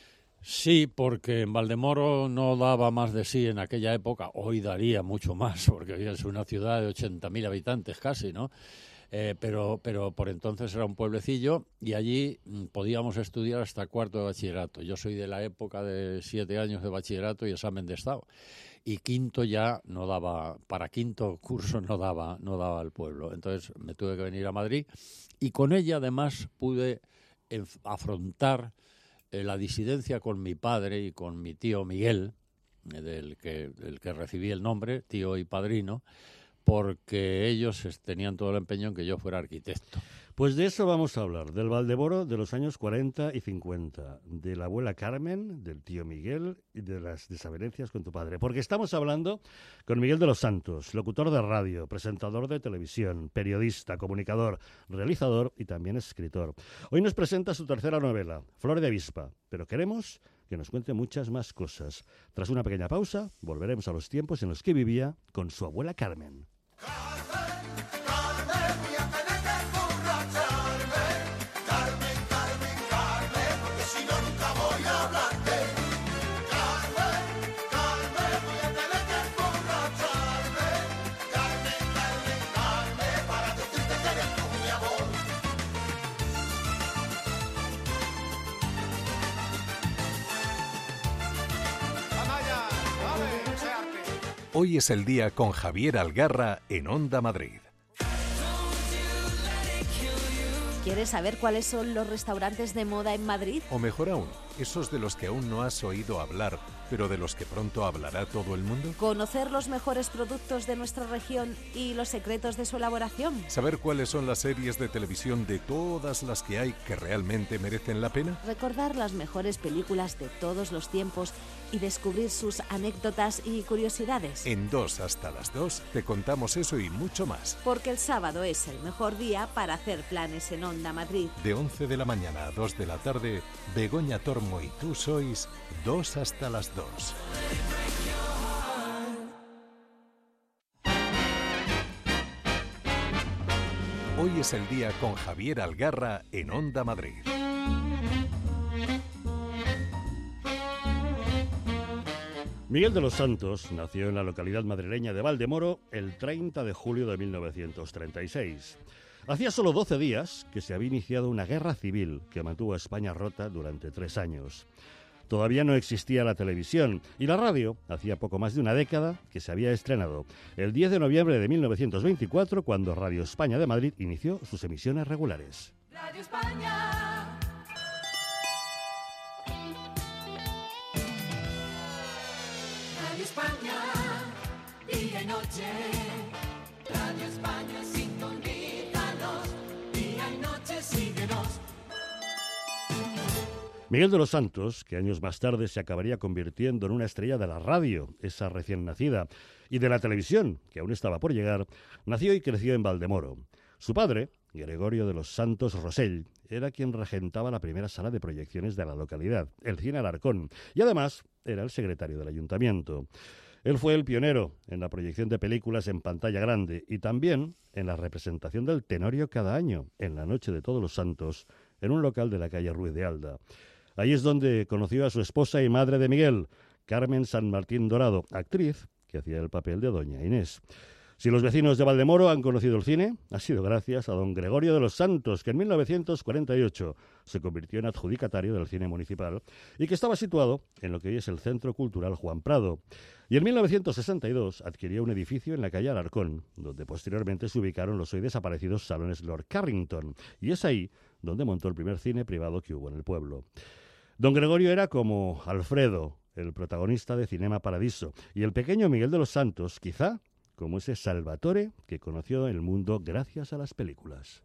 Sí, porque en Valdemoro no daba más de sí en aquella época. Hoy daría mucho más, porque hoy es una ciudad de ochenta mil habitantes casi, ¿no? Eh, pero, pero por entonces era un pueblecillo y allí mm, podíamos estudiar hasta cuarto de bachillerato. Yo soy de la época de siete años de bachillerato y examen de estado. Y quinto ya no daba, para quinto curso no daba, no daba el pueblo. Entonces me tuve que venir a Madrid y con ella además pude enf- afrontar eh, la disidencia con mi padre y con mi tío Miguel, eh, del que, del que recibí el nombre, tío y padrino, porque ellos tenían todo el empeño en que yo fuera arquitecto. Pues de eso vamos a hablar, del Valdemoro de los años cuarenta y cincuenta, de la abuela Carmen, del tío Miguel y de las desavenencias con tu padre. Porque estamos hablando con Miguel de los Santos, locutor de radio, presentador de televisión, periodista, comunicador, realizador y también escritor. Hoy nos presenta su tercera novela, Flor de avispa, pero queremos que nos cuente muchas más cosas. Tras una pequeña pausa, volveremos a los tiempos en los que vivía con su abuela Carmen. Hoy es el día con Javier Algarra en Onda Madrid. ¿Quieres saber cuáles son los restaurantes de moda en Madrid? O mejor aún, esos de los que aún no has oído hablar, pero de los que pronto hablará todo el mundo. ¿Conocer los mejores productos de nuestra región y los secretos de su elaboración? ¿Saber cuáles son las series de televisión de todas las que hay que realmente merecen la pena? Recordar las mejores películas de todos los tiempos y descubrir sus anécdotas y curiosidades. En Dos hasta las dos te contamos eso y mucho más. Porque el sábado es el mejor día para hacer planes en Onda Madrid. De once de la mañana a dos de la tarde, Begoña Tormo y tú sois Dos hasta las dos. Hoy es el día con Javier Algarra en Onda Madrid. Miguel de los Santos nació en la localidad madrileña de Valdemoro el treinta de julio de mil novecientos treinta y seis. Hacía solo doce días que se había iniciado una guerra civil que mantuvo a España rota durante tres años. Todavía no existía la televisión y la radio hacía poco más de una década que se había estrenado, el diez de noviembre de mil novecientos veinticuatro, cuando Radio España de Madrid inició sus emisiones regulares. Radio España. Radio España, día y noche. Radio España, sintonízanos, día y noche síguenos. Miguel de los Santos, que años más tarde se acabaría convirtiendo en una estrella de la radio, esa recién nacida, y de la televisión, que aún estaba por llegar, nació y creció en Valdemoro. Su padre, Gregorio de los Santos Rosell, era quien regentaba la primera sala de proyecciones de la localidad, el Cine Alarcón, y además era el secretario del ayuntamiento. Él fue el pionero en la proyección de películas en pantalla grande y también en la representación del Tenorio cada año, en la Noche de Todos los Santos, en un local de la calle Ruiz de Alda. Ahí es donde conoció a su esposa y madre de Miguel, Carmen San Martín Dorado, actriz que hacía el papel de Doña Inés. Si los vecinos de Valdemoro han conocido el cine, ha sido gracias a don Gregorio de los Santos, que en mil novecientos cuarenta y ocho se convirtió en adjudicatario del cine municipal y que estaba situado en lo que hoy es el Centro Cultural Juan Prado. Y en mil novecientos sesenta y dos adquirió un edificio en la calle Alarcón, donde posteriormente se ubicaron los hoy desaparecidos salones Lord Carrington, y es ahí donde montó el primer cine privado que hubo en el pueblo. Don Gregorio era como Alfredo, el protagonista de Cinema Paradiso, y el pequeño Miguel de los Santos, quizá, como ese Salvatore que conoció el mundo gracias a las películas.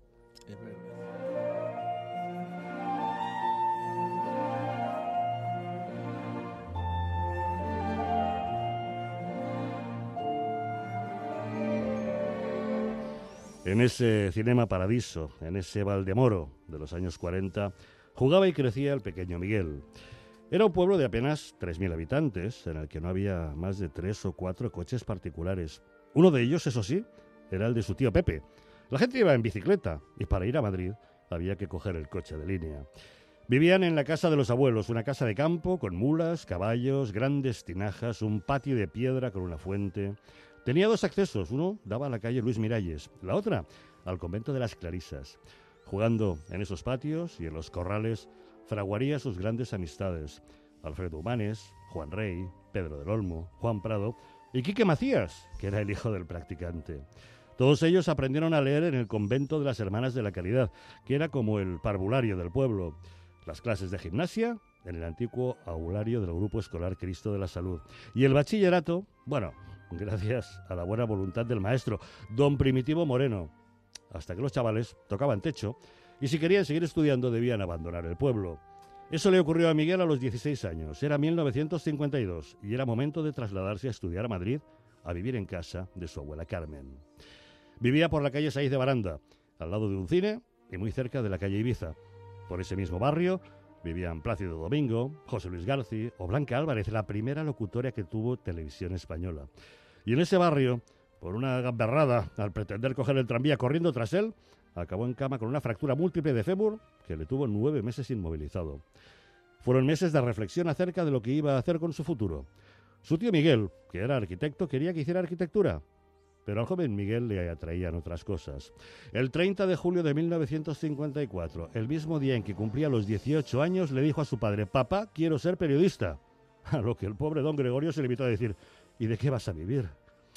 En ese Cinema Paradiso, en ese Valdemoro de los años cuarenta, jugaba y crecía el pequeño Miguel. Era un pueblo de apenas tres mil habitantes, en el que no había más de tres o cuatro coches particulares. Uno de ellos, eso sí, era el de su tío Pepe. La gente iba en bicicleta y para ir a Madrid había que coger el coche de línea. Vivían en la casa de los abuelos, una casa de campo con mulas, caballos, grandes tinajas, un patio de piedra con una fuente. Tenía dos accesos, uno daba a la calle Luis Miralles, la otra al convento de las Clarisas. Jugando en esos patios y en los corrales, fraguaría sus grandes amistades: Alfredo Humanes, Juan Rey, Pedro del Olmo, Juan Prado y Quique Macías, que era el hijo del practicante. Todos ellos aprendieron a leer en el convento de las Hermanas de la Caridad, que era como el parvulario del pueblo. Las clases de gimnasia en el antiguo aulario del Grupo Escolar Cristo de la Salud. Y el bachillerato, bueno, gracias a la buena voluntad del maestro, don Primitivo Moreno, hasta que los chavales tocaban techo y si querían seguir estudiando debían abandonar el pueblo. Eso le ocurrió a Miguel a los dieciséis años. Era mil novecientos cincuenta y dos y era momento de trasladarse a estudiar a Madrid, a vivir en casa de su abuela Carmen. Vivía por la calle Saiz de Baranda, al lado de un cine y muy cerca de la calle Ibiza. Por ese mismo barrio vivían Plácido Domingo, José Luis García o Blanca Álvarez, la primera locutora que tuvo Televisión Española. Y en ese barrio, por una gamberrada al pretender coger el tranvía corriendo tras él, acabó en cama con una fractura múltiple de fémur que le tuvo nueve meses inmovilizado. Fueron meses de reflexión acerca de lo que iba a hacer con su futuro. Su tío Miguel, que era arquitecto, quería que hiciera arquitectura, pero al joven Miguel le atraían otras cosas. El treinta de julio de mil novecientos cincuenta y cuatro, el mismo día en que cumplía los dieciocho años, le dijo a su padre: «Papá, quiero ser periodista». A lo que el pobre don Gregorio se limitó a decir: «¿Y de qué vas a vivir?».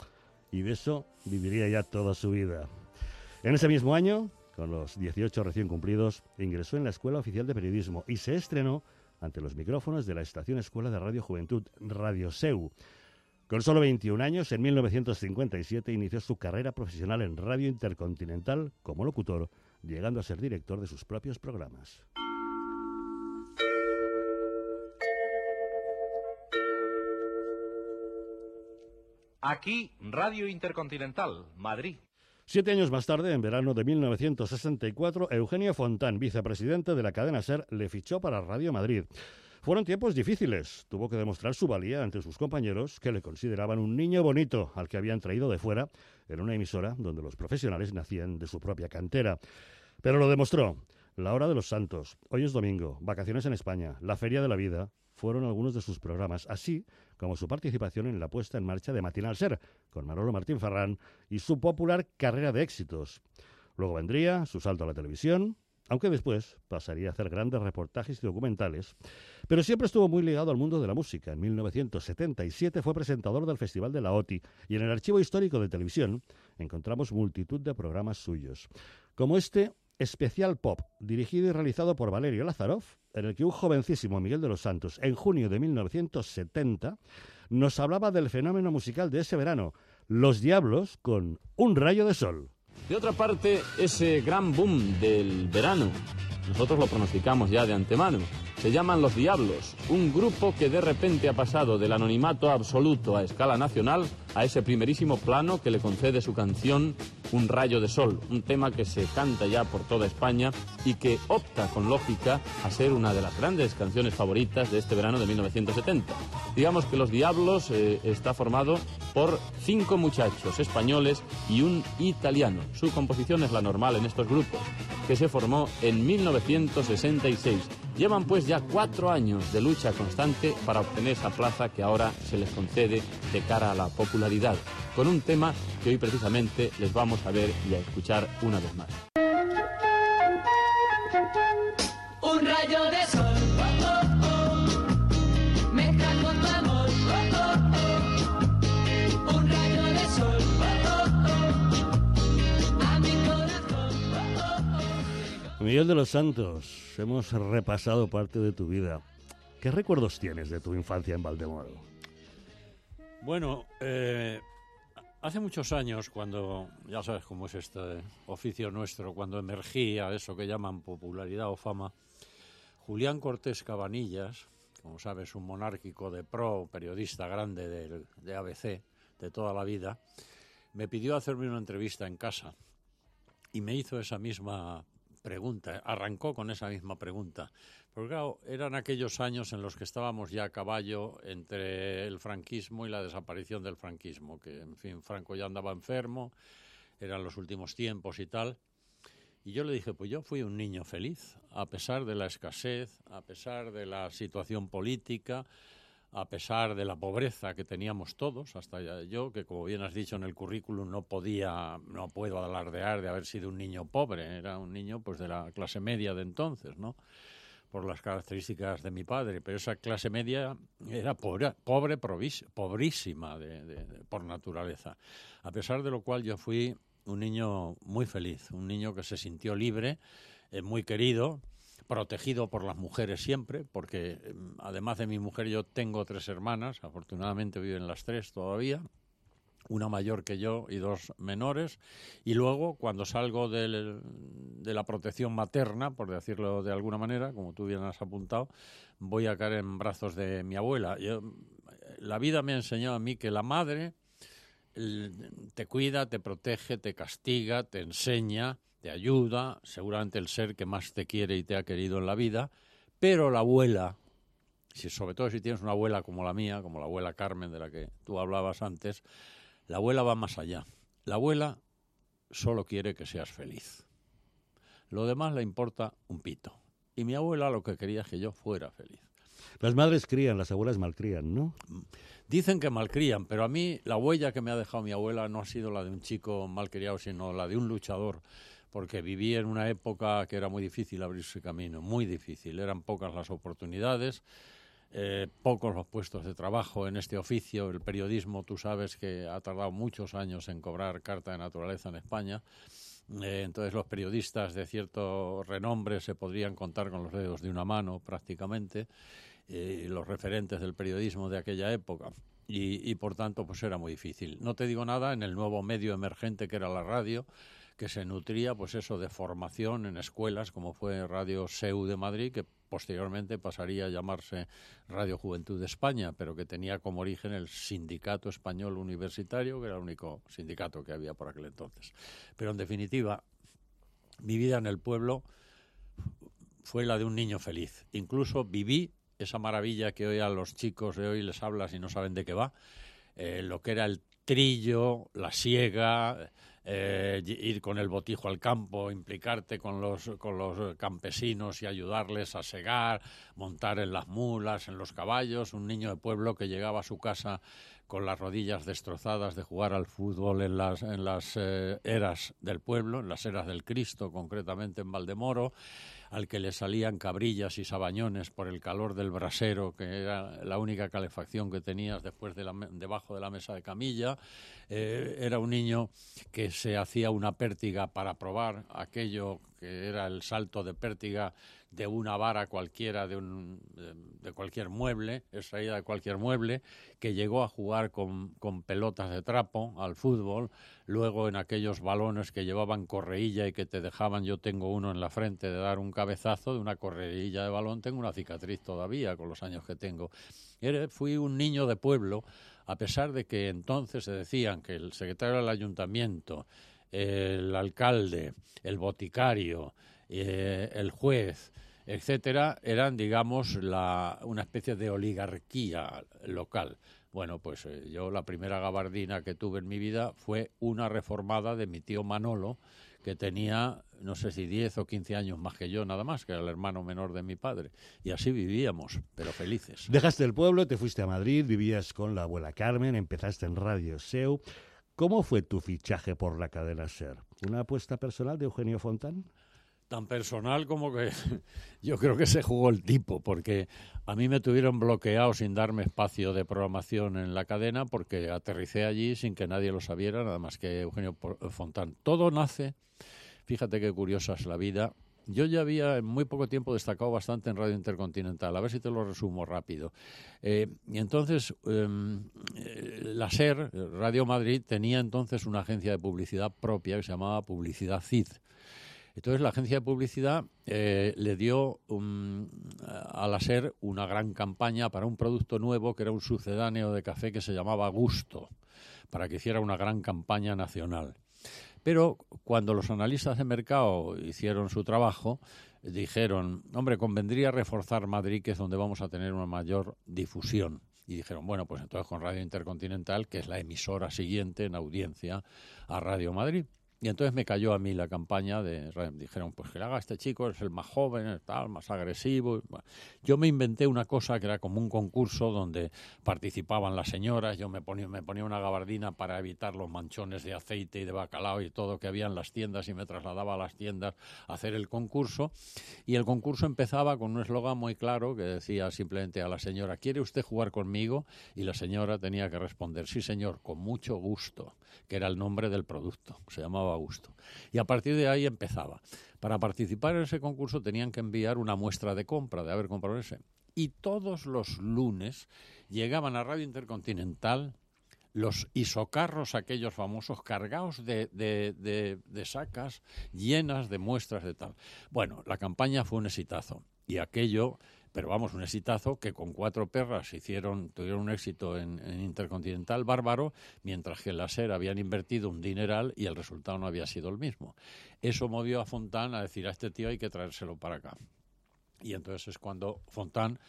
Y de eso viviría ya toda su vida. En ese mismo año, con los dieciocho recién cumplidos, ingresó en la Escuela Oficial de Periodismo y se estrenó ante los micrófonos de la Estación Escuela de Radio Juventud, Radio Seu. Con solo veintiún años, en mil novecientos cincuenta y siete, inició su carrera profesional en Radio Intercontinental como locutor, llegando a ser director de sus propios programas. Aquí, Radio Intercontinental, Madrid. Siete años más tarde, en verano de mil novecientos sesenta y cuatro, Eugenio Fontán, vicepresidente de la cadena SER, le fichó para Radio Madrid. Fueron tiempos difíciles. Tuvo que demostrar su valía ante sus compañeros, que le consideraban un niño bonito al que habían traído de fuera, en una emisora donde los profesionales nacían de su propia cantera. Pero lo demostró. La Hora de los Santos, Hoy es Domingo, Vacaciones en España, La Feria de la Vida, fueron algunos de sus programas, así como su participación en la puesta en marcha de Matinal SER, con Manolo Martín Ferrán y su popular carrera de éxitos. Luego vendría su salto a la televisión, aunque después pasaría a hacer grandes reportajes y documentales, pero siempre estuvo muy ligado al mundo de la música. En mil novecientos setenta y siete fue presentador del Festival de la OTI y en el Archivo Histórico de Televisión encontramos multitud de programas suyos, como este Especial Pop, dirigido y realizado por Valerio Lázarov, en el que un jovencísimo Miguel de los Santos, en junio de mil novecientos setenta, nos hablaba del fenómeno musical de ese verano, Los Diablos con Un rayo de sol. De otra parte, ese gran boom del verano, nosotros lo pronosticamos ya de antemano. Se llaman Los Diablos, un grupo que de repente ha pasado del anonimato absoluto a escala nacional a ese primerísimo plano que le concede su canción Un rayo de sol, un tema que se canta ya por toda España y que opta con lógica a ser una de las grandes canciones favoritas de este verano de mil novecientos setenta. Digamos que Los Diablos eh, está formado por cinco muchachos españoles y un italiano. Su composición es la normal en estos grupos, que se formó en mil novecientos sesenta y seis. Llevan pues ya cuatro años de lucha constante para obtener esa plaza que ahora se les concede de cara a la popularidad, con un tema que hoy precisamente les vamos a ver y a escuchar una vez más. Un rayo de sol, oh, oh, oh, mezcla con tu amor, oh, oh, oh. Un rayo de sol, oh, oh, oh, a mi corazón, oh, oh, oh. Miguel de los Santos, hemos repasado parte de tu vida. ¿Qué recuerdos tienes de tu infancia en Valdemoro? Bueno, eh, hace muchos años, cuando, ya sabes cómo es este oficio nuestro, cuando emergía eso que llaman popularidad o fama, Julián Cortés Cabanillas, como sabes, un monárquico de pro, periodista grande de, de A B C, de toda la vida, me pidió hacerme una entrevista en casa y me hizo esa misma pregunta, arrancó con esa misma pregunta. Porque claro, eran aquellos años en los que estábamos ya a caballo entre el franquismo y la desaparición del franquismo, que en fin, Franco ya andaba enfermo, eran los últimos tiempos y tal. Y yo le dije, pues yo fui un niño feliz, a pesar de la escasez, a pesar de la situación política, a pesar de la pobreza que teníamos todos, hasta yo, que como bien has dicho en el currículum, no podía, no puedo alardear de haber sido un niño pobre, era un niño pues de la clase media de entonces, ¿no?, por las características de mi padre, pero esa clase media era pobre, pobre provis, pobrísima de, de, de, por naturaleza, a pesar de lo cual yo fui un niño muy feliz, un niño que se sintió libre, eh, muy querido, protegido por las mujeres siempre, porque eh, además de mi mujer yo tengo tres hermanas, afortunadamente viven las tres todavía, una mayor que yo y dos menores, y luego cuando salgo del, de la protección materna, por decirlo de alguna manera, como tú bien has apuntado, voy a caer en brazos de mi abuela. Yo, la vida me ha enseñado a mí que la madre te cuida, te protege, te castiga, te enseña, te ayuda, seguramente el ser que más te quiere y te ha querido en la vida, pero la abuela, si, sobre todo si tienes una abuela como la mía, como la abuela Carmen de la que tú hablabas antes, la abuela va más allá. La abuela solo quiere que seas feliz. Lo demás le importa un pito. Y mi abuela lo que quería es que yo fuera feliz. Las madres crían, las abuelas malcrían, ¿no? Dicen que malcrían, pero a mí la huella que me ha dejado mi abuela no ha sido la de un chico malcriado, sino la de un luchador, porque viví en una época que era muy difícil abrirse camino, muy difícil. Eran pocas las oportunidades, eh, pocos los puestos de trabajo en este oficio. El periodismo, tú sabes que ha tardado muchos años en cobrar carta de naturaleza en España. Eh, entonces los periodistas de cierto renombre se podrían contar con los dedos de una mano prácticamente, eh, los referentes del periodismo de aquella época, y, y por tanto pues era muy difícil. No te digo nada en el nuevo medio emergente que era la radio, que se nutría pues eso de formación en escuelas como fue Radio S E U de Madrid, que posteriormente pasaría a llamarse Radio Juventud de España, pero que tenía como origen el Sindicato Español Universitario, que era el único sindicato que había por aquel entonces. Pero en definitiva, mi vida en el pueblo fue la de un niño feliz. Incluso viví esa maravilla que hoy a los chicos de hoy les hablas y no saben de qué va, eh, lo que era el trillo, la siega, eh, ir con el botijo al campo, implicarte con los, con los campesinos y ayudarles a segar, montar en las mulas, en los caballos, un niño de pueblo que llegaba a su casa con las rodillas destrozadas de jugar al fútbol en las, en las eh, eras del pueblo, en las eras del Cristo, concretamente en Valdemoro, al que le salían cabrillas y sabañones por el calor del brasero, que era la única calefacción que tenías después de la, debajo de la mesa de camilla. Eh, era un niño que se hacía una pértiga para probar aquello que era el salto de pértiga de una vara cualquiera, de, un, de, de cualquier mueble, extraída de cualquier mueble, que llegó a jugar con, con pelotas de trapo al fútbol, luego en aquellos balones que llevaban correilla y que te dejaban, yo tengo uno en la frente de dar un cabezazo de una correilla de balón, tengo una cicatriz todavía con los años que tengo. Era, fui un niño de pueblo, a pesar de que entonces se decían que el secretario del ayuntamiento, el alcalde, el boticario, eh, el juez, etcétera, eran, digamos, la, una especie de oligarquía local. Bueno, pues eh, yo la primera gabardina que tuve en mi vida fue una reformada de mi tío Manolo, que tenía, no sé si diez o quince años más que yo, nada más, que era el hermano menor de mi padre. Y así vivíamos, pero felices. Dejaste el pueblo, te fuiste a Madrid, vivías con la abuela Carmen, empezaste en Radio SEU. ¿Cómo fue tu fichaje por la cadena SER? ¿Una apuesta personal de Eugenio Fontán? Tan personal como que yo creo que se jugó el tipo, porque a mí me tuvieron bloqueado sin darme espacio de programación en la cadena, porque aterricé allí sin que nadie lo sabiera, nada más que Eugenio Fontán. Todo nace, fíjate qué curiosa es la vida. Yo ya había en muy poco tiempo destacado bastante en Radio Intercontinental, a ver si te lo resumo rápido. Eh, y entonces, eh, la SER, Radio Madrid, tenía entonces una agencia de publicidad propia que se llamaba Publicidad C I D. Entonces la agencia de publicidad eh, le dio um, a la SER una gran campaña para un producto nuevo que era un sucedáneo de café que se llamaba Gusto, para que hiciera una gran campaña nacional. Pero cuando los analistas de mercado hicieron su trabajo, dijeron, hombre, convendría reforzar Madrid, que es donde vamos a tener una mayor difusión. Y dijeron, bueno, pues entonces con Radio Intercontinental, que es la emisora siguiente en audiencia a Radio Madrid. Y entonces me cayó a mí la campaña de... Dijeron, pues que le haga este chico, es el más joven, el tal, más agresivo. Bueno, yo me inventé una cosa que era como un concurso donde participaban las señoras. Yo me ponía, me ponía una gabardina para evitar los manchones de aceite y de bacalao y todo que había en las tiendas y me trasladaba a las tiendas a hacer el concurso. Y el concurso empezaba con un eslogan muy claro que decía simplemente a la señora, ¿quiere usted jugar conmigo? Y la señora tenía que responder, sí señor, con mucho gusto, que era el nombre del producto, se llamaba Gusto. Y a partir de ahí empezaba. Para participar en ese concurso tenían que enviar una muestra de compra, de haber comprado ese. Y todos los lunes llegaban a Radio Intercontinental los isocarros, aquellos famosos, cargados de, de, de, de sacas llenas de muestras de tal. Bueno, la campaña fue un exitazo. Y aquello... Pero vamos, un exitazo que con cuatro perras hicieron, tuvieron un éxito en, en Intercontinental bárbaro, mientras que en la SER habían invertido un dineral y el resultado no había sido el mismo. Eso movió a Fontán a decir, a este tío hay que traérselo para acá. Y entonces es cuando Fontán,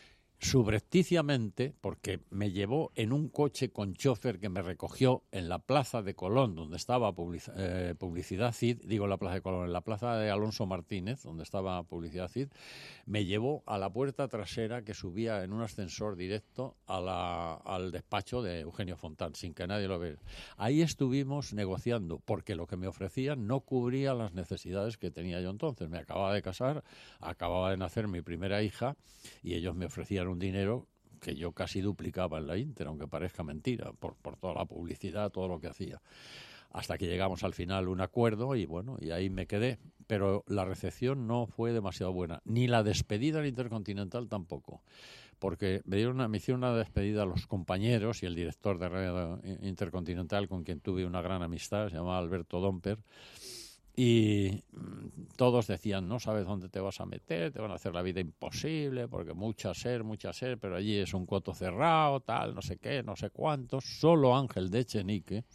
subrepticiamente, porque me llevó en un coche con chofer que me recogió en la plaza de Colón, donde estaba public, eh, Publicidad C I D, digo la plaza de Colón, en la plaza de Alonso Martínez, donde estaba Publicidad C I D, me llevó a la puerta trasera que subía en un ascensor directo a la, al despacho de Eugenio Fontán, sin que nadie lo viera. Ahí estuvimos negociando, porque lo que me ofrecían no cubría las necesidades que tenía yo entonces. Me acababa de casar, acababa de nacer mi primera hija, y ellos me ofrecían un dinero que yo casi duplicaba en la Inter, aunque parezca mentira, por, por toda la publicidad, todo lo que hacía. Hasta que llegamos al final a un acuerdo y bueno, y ahí me quedé. Pero la recepción no fue demasiado buena, ni la despedida en Intercontinental tampoco, porque me dieron una, me hicieron una despedida a los compañeros y el director de Radio Intercontinental, con quien tuve una gran amistad, se llamaba Alberto Domper, y todos decían, no sabes dónde te vas a meter, te van a hacer la vida imposible, porque mucha SER, mucha SER, pero allí es un coto cerrado, tal, no sé qué, no sé cuántos. Solo Ángel de Echenique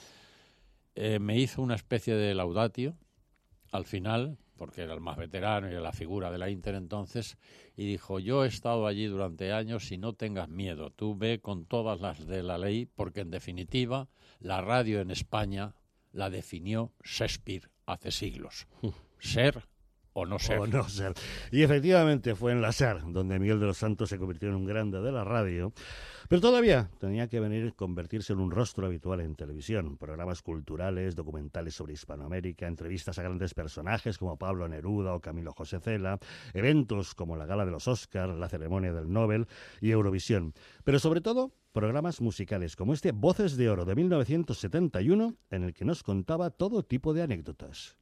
eh, me hizo una especie de laudatio al final, porque era el más veterano y era la figura de la Inter entonces, y dijo, yo he estado allí durante años y no tengas miedo, tú ve con todas las de la ley, porque en definitiva la radio en España la definió Shakespeare hace siglos. Ser o no ser. O no ser. Y efectivamente fue en la SER donde Miguel de los Santos se convirtió en un grande de la radio, pero todavía tenía que venir convertirse en un rostro habitual en televisión. Programas culturales, documentales sobre Hispanoamérica, entrevistas a grandes personajes como Pablo Neruda o Camilo José Cela, eventos como la Gala de los Oscars, la ceremonia del Nobel y Eurovisión. Pero sobre todo, programas musicales como este Voces de Oro de mil novecientos setenta y uno, en el que nos contaba todo tipo de anécdotas.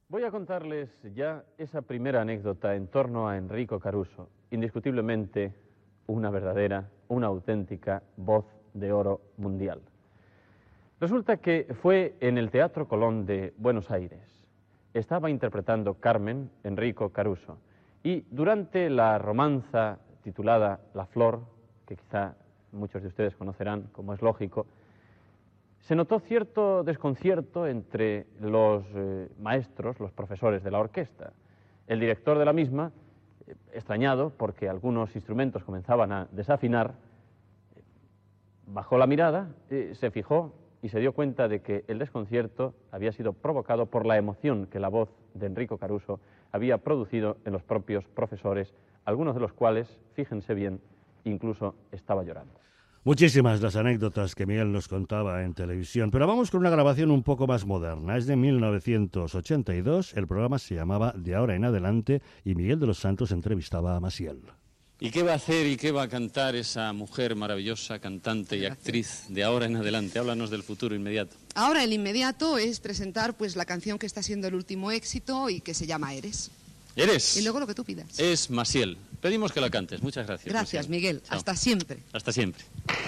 Voy a contarles ya esa primera anécdota en torno a Enrico Caruso, indiscutiblemente una verdadera, una auténtica voz de oro mundial. Resulta que fue en el Teatro Colón de Buenos Aires. Estaba interpretando Carmen Enrico Caruso y durante la romanza titulada La Flor, que quizá muchos de ustedes conocerán, como es lógico, se notó cierto desconcierto entre los eh, maestros, los profesores de la orquesta. El director de la misma, eh, extrañado porque algunos instrumentos comenzaban a desafinar, eh, bajó la mirada, eh, se fijó y se dio cuenta de que el desconcierto había sido provocado por la emoción que la voz de Enrico Caruso había producido en los propios profesores, algunos de los cuales, fíjense bien, incluso estaba llorando. Muchísimas las anécdotas que Miguel nos contaba en televisión, pero vamos con una grabación un poco más moderna. Es de mil novecientos ochenta y dos, el programa se llamaba De ahora en adelante y Miguel de los Santos entrevistaba a Maciel. ¿Y qué va a hacer y qué va a cantar esa mujer maravillosa, cantante y actriz de ahora en adelante? Háblanos del futuro inmediato. Ahora el inmediato es presentar pues la canción que está siendo el último éxito y que se llama Eres. ¿Eres? Y luego lo que tú pidas. Es Maciel. Pedimos que la cantes. Muchas gracias. Gracias, Maciel. Miguel. Chao. Hasta siempre. Hasta siempre.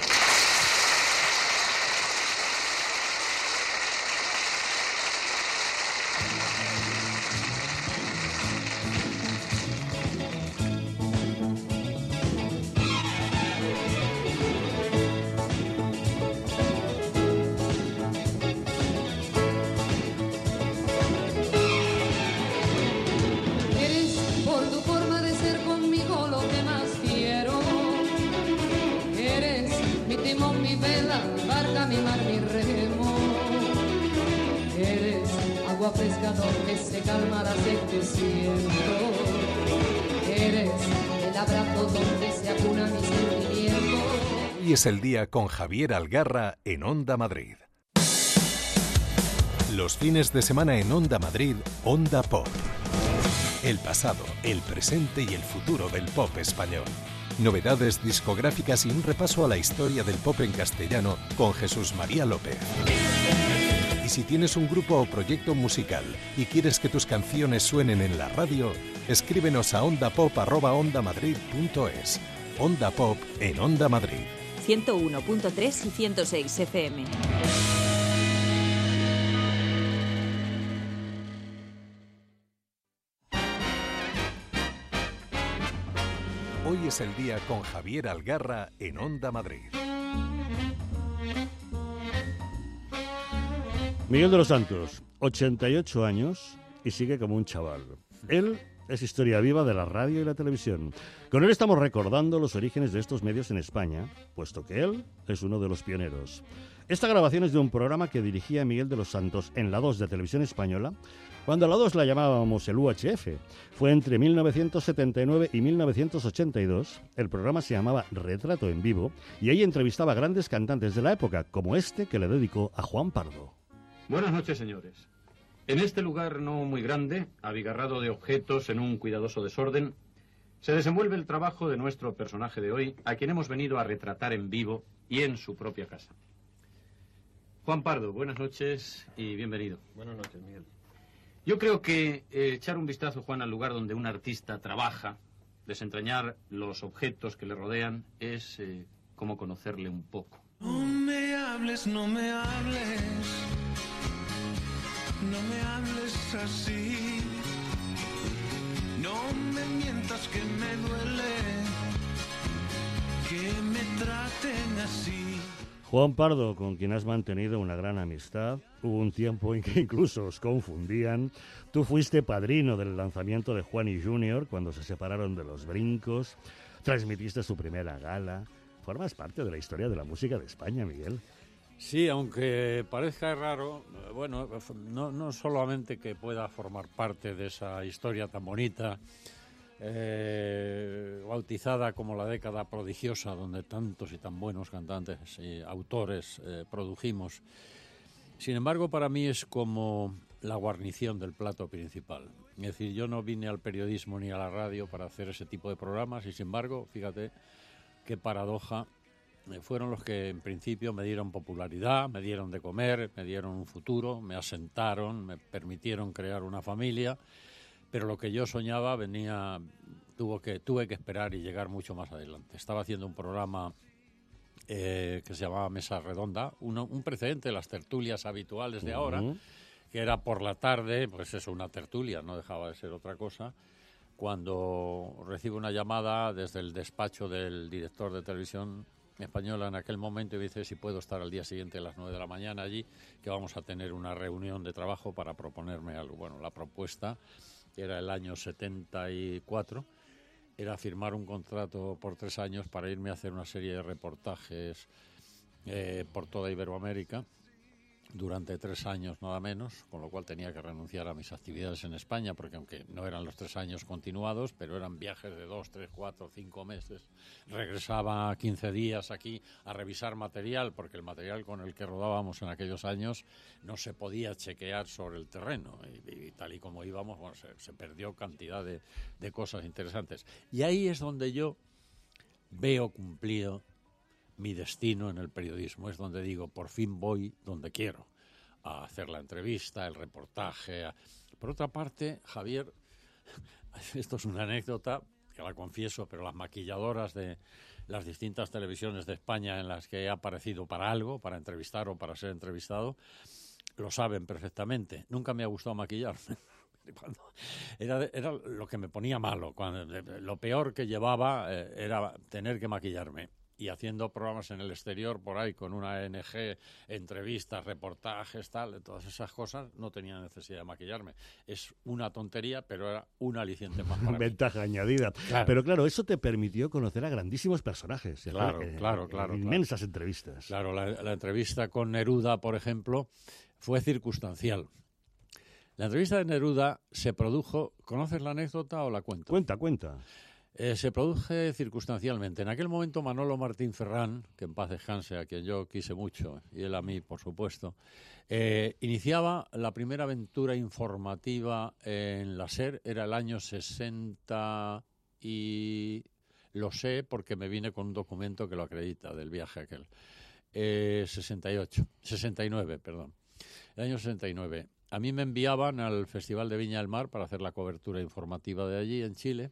Que se calma la sed que siento. Eres el abrazo donde se acuna mi sentimiento. Hoy es el día con Javier Algarra en Onda Madrid. Los fines de semana en Onda Madrid, Onda Pop. El pasado, el presente y el futuro del pop español. Novedades discográficas y un repaso a la historia del pop en castellano con Jesús María López. Y si tienes un grupo o proyecto musical y quieres que tus canciones suenen en la radio, escríbenos a ondapop arroba ondamadrid punto es. Onda Pop en Onda Madrid. ciento uno punto tres y ciento seis F M. Hoy es el día con Javier Algarra en Onda Madrid. Miguel de los Santos, ochenta y ocho años y sigue como un chaval. Él es historia viva de la radio y la televisión. Con él estamos recordando los orígenes de estos medios en España, puesto que él es uno de los pioneros. Esta grabación es de un programa que dirigía Miguel de los Santos en la dos de Televisión Española, cuando a la dos la llamábamos el U H F. Fue entre mil novecientos setenta y nueve y mil novecientos ochenta y dos. El programa se llamaba Retrato en Vivo y ahí entrevistaba a grandes cantantes de la época, como este que le dedicó a Juan Pardo. Buenas noches, señores. En este lugar no muy grande, abigarrado de objetos en un cuidadoso desorden, se desenvuelve el trabajo de nuestro personaje de hoy, a quien hemos venido a retratar en vivo y en su propia casa. Juan Pardo, buenas noches y bienvenido. Buenas noches, Miguel. Yo creo que eh, echar un vistazo, Juan, al lugar donde un artista trabaja, desentrañar los objetos que le rodean, es eh, como conocerle un poco. No me hables, no me hables, no me hables así, no me mientas que me duele, que me traten así. Juan Pardo, con quien has mantenido una gran amistad, hubo un tiempo en que incluso os confundían. Tú fuiste padrino del lanzamiento de Juan y Junior cuando se separaron de los Brincos, transmitiste su primera gala. Formas parte de la historia de la música de España, Miguel. Sí, aunque parezca raro, bueno, no, no solamente que pueda formar parte de esa historia tan bonita, eh, bautizada como la década prodigiosa, donde tantos y tan buenos cantantes y autores eh, produjimos. Sin embargo, para mí es como la guarnición del plato principal. Es decir, yo no vine al periodismo ni a la radio para hacer ese tipo de programas y, sin embargo, fíjate qué paradoja, eh, fueron los que en principio me dieron popularidad, me dieron de comer, me dieron un futuro, me asentaron, me permitieron crear una familia, pero lo que yo soñaba venía, tuvo que, tuve que esperar y llegar mucho más adelante. Estaba haciendo un programa eh, que se llamaba Mesa Redonda, uno, un precedente de las tertulias habituales de ahora, uh-huh. que era por la tarde, pues eso, una tertulia, no dejaba de ser otra cosa, cuando recibo una llamada desde el despacho del director de televisión española en aquel momento y me dice si puedo estar al día siguiente a las nueve de la mañana allí, que vamos a tener una reunión de trabajo para proponerme algo. Bueno, la propuesta, que era el año setenta y cuatro, era firmar un contrato por tres años para irme a hacer una serie de reportajes eh, por toda Iberoamérica durante tres años nada menos, con lo cual tenía que renunciar a mis actividades en España, porque aunque no eran los tres años continuados, pero eran viajes de dos, tres, cuatro, cinco meses. Regresaba quince días aquí a revisar material, porque el material con el que rodábamos en aquellos años no se podía chequear sobre el terreno, y, y tal y como íbamos, bueno, se, se perdió cantidad de, de cosas interesantes. Y ahí es donde yo veo cumplido mi destino en el periodismo, es donde digo, por fin voy donde quiero, a hacer la entrevista, el reportaje. A... Por otra parte, Javier, esto es una anécdota, que la confieso, pero las maquilladoras de las distintas televisiones de España en las que he aparecido para algo, para entrevistar o para ser entrevistado, lo saben perfectamente. Nunca me ha gustado maquillarme. Cuando era, era lo que me ponía malo. Cuando, lo peor que llevaba eh, era tener que maquillarme. Y haciendo programas en el exterior por ahí con una O N G, entrevistas, reportajes, tal, todas esas cosas, no tenía necesidad de maquillarme. Es una tontería, pero era un aliciente más para Ventaja mí. añadida. Claro. Pero claro, eso te permitió conocer a grandísimos personajes. Claro, eh, claro, claro. Inmensas claro. entrevistas. Claro, la, la entrevista con Neruda, por ejemplo, fue circunstancial. La entrevista de Neruda se produjo... ¿Conoces la anécdota o la cuento? Cuenta, cuenta. Eh, se produce circunstancialmente. En aquel momento Manolo Martín Ferrán, que en paz descanse, a quien yo quise mucho, y él a mí, por supuesto, eh, iniciaba la primera aventura informativa en la SER, era el año sesenta y lo sé porque me vine con un documento que lo acredita del viaje aquel. Eh, sesenta y ocho, sesenta y nueve, perdón. El año sesenta y nueve. A mí me enviaban al Festival de Viña del Mar para hacer la cobertura informativa de allí, en Chile.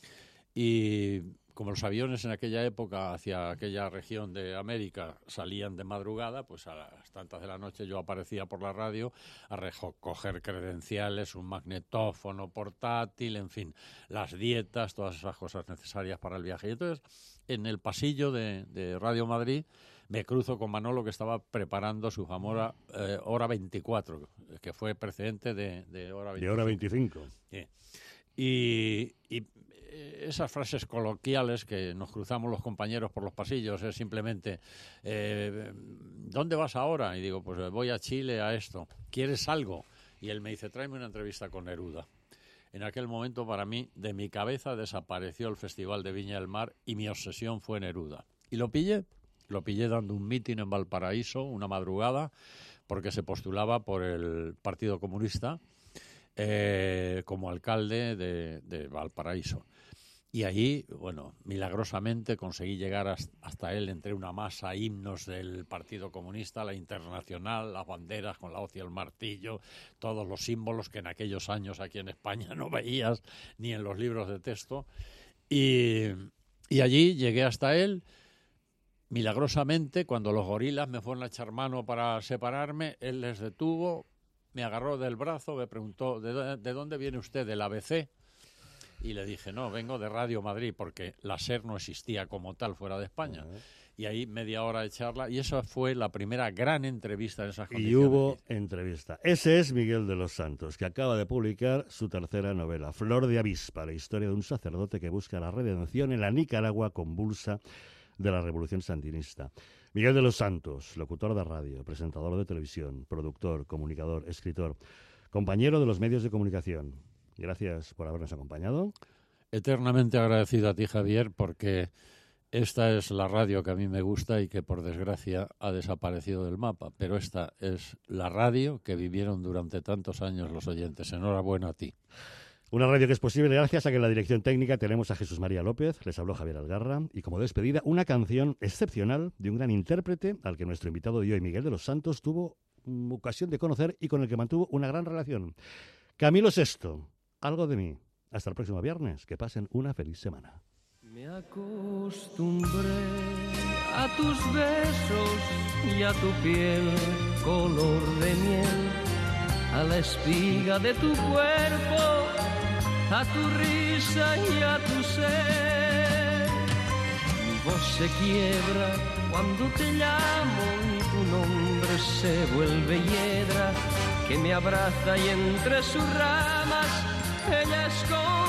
Y como los aviones en aquella época hacia aquella región de América salían de madrugada, pues a las tantas de la noche yo aparecía por la radio a recoger credenciales, un magnetófono portátil, en fin, las dietas, todas esas cosas necesarias para el viaje. Y entonces, en el pasillo de, de Radio Madrid, me cruzo con Manolo, que estaba preparando su famosa eh, Hora veinticuatro, que fue precedente de, de Hora veinticinco. De Hora veinticinco. Sí. Y... y esas frases coloquiales que nos cruzamos los compañeros por los pasillos es simplemente eh, ¿dónde vas ahora? Y digo, pues voy a Chile a esto. ¿Quieres algo? Y él me dice, tráeme una entrevista con Neruda. En aquel momento, para mí, de mi cabeza desapareció el Festival de Viña del Mar y mi obsesión fue Neruda. Y lo pillé, lo pillé dando un mitin en Valparaíso una madrugada porque se postulaba por el Partido Comunista eh, como alcalde de, de Valparaíso. Y ahí, bueno, milagrosamente conseguí llegar hasta él entre una masa, himnos del Partido Comunista, la Internacional, las banderas con la hoz y el martillo, todos los símbolos que en aquellos años aquí en España no veías ni en los libros de texto. Y, y allí llegué hasta él. Milagrosamente, cuando los gorilas me fueron a echar mano para separarme, él les detuvo, me agarró del brazo, me preguntó, ¿de, de dónde viene usted? ¿Del A B C? Y le dije, no, vengo de Radio Madrid, porque la SER no existía como tal fuera de España. Uh-huh. Y ahí media hora de charla, y esa fue la primera gran entrevista en esas condiciones. Y hubo entrevista. Ese es Miguel de los Santos, que acaba de publicar su tercera novela, Flor de Avispa, la historia de un sacerdote que busca la redención en la Nicaragua convulsa de la Revolución Sandinista. Miguel de los Santos, locutor de radio, presentador de televisión, productor, comunicador, escritor, compañero de los medios de comunicación. Gracias por habernos acompañado. Eternamente agradecido a ti, Javier, porque esta es la radio que a mí me gusta y que, por desgracia, ha desaparecido del mapa. Pero esta es la radio que vivieron durante tantos años los oyentes. Enhorabuena a ti. Una radio que es posible gracias a que en la dirección técnica tenemos a Jesús María López, les habló Javier Algarra, y como despedida, una canción excepcional de un gran intérprete al que nuestro invitado de hoy, Miguel de los Santos, tuvo ocasión de conocer y con el que mantuvo una gran relación. Camilo Sesto, Algo de mí. Hasta el próximo viernes. Que pasen una feliz semana. Me acostumbré a tus besos y a tu piel color de miel, a la espiga de tu cuerpo, a tu risa y a tu ser. Mi voz se quiebra cuando te llamo y tu nombre se vuelve hiedra que me abraza y entre sus ramas ella esconde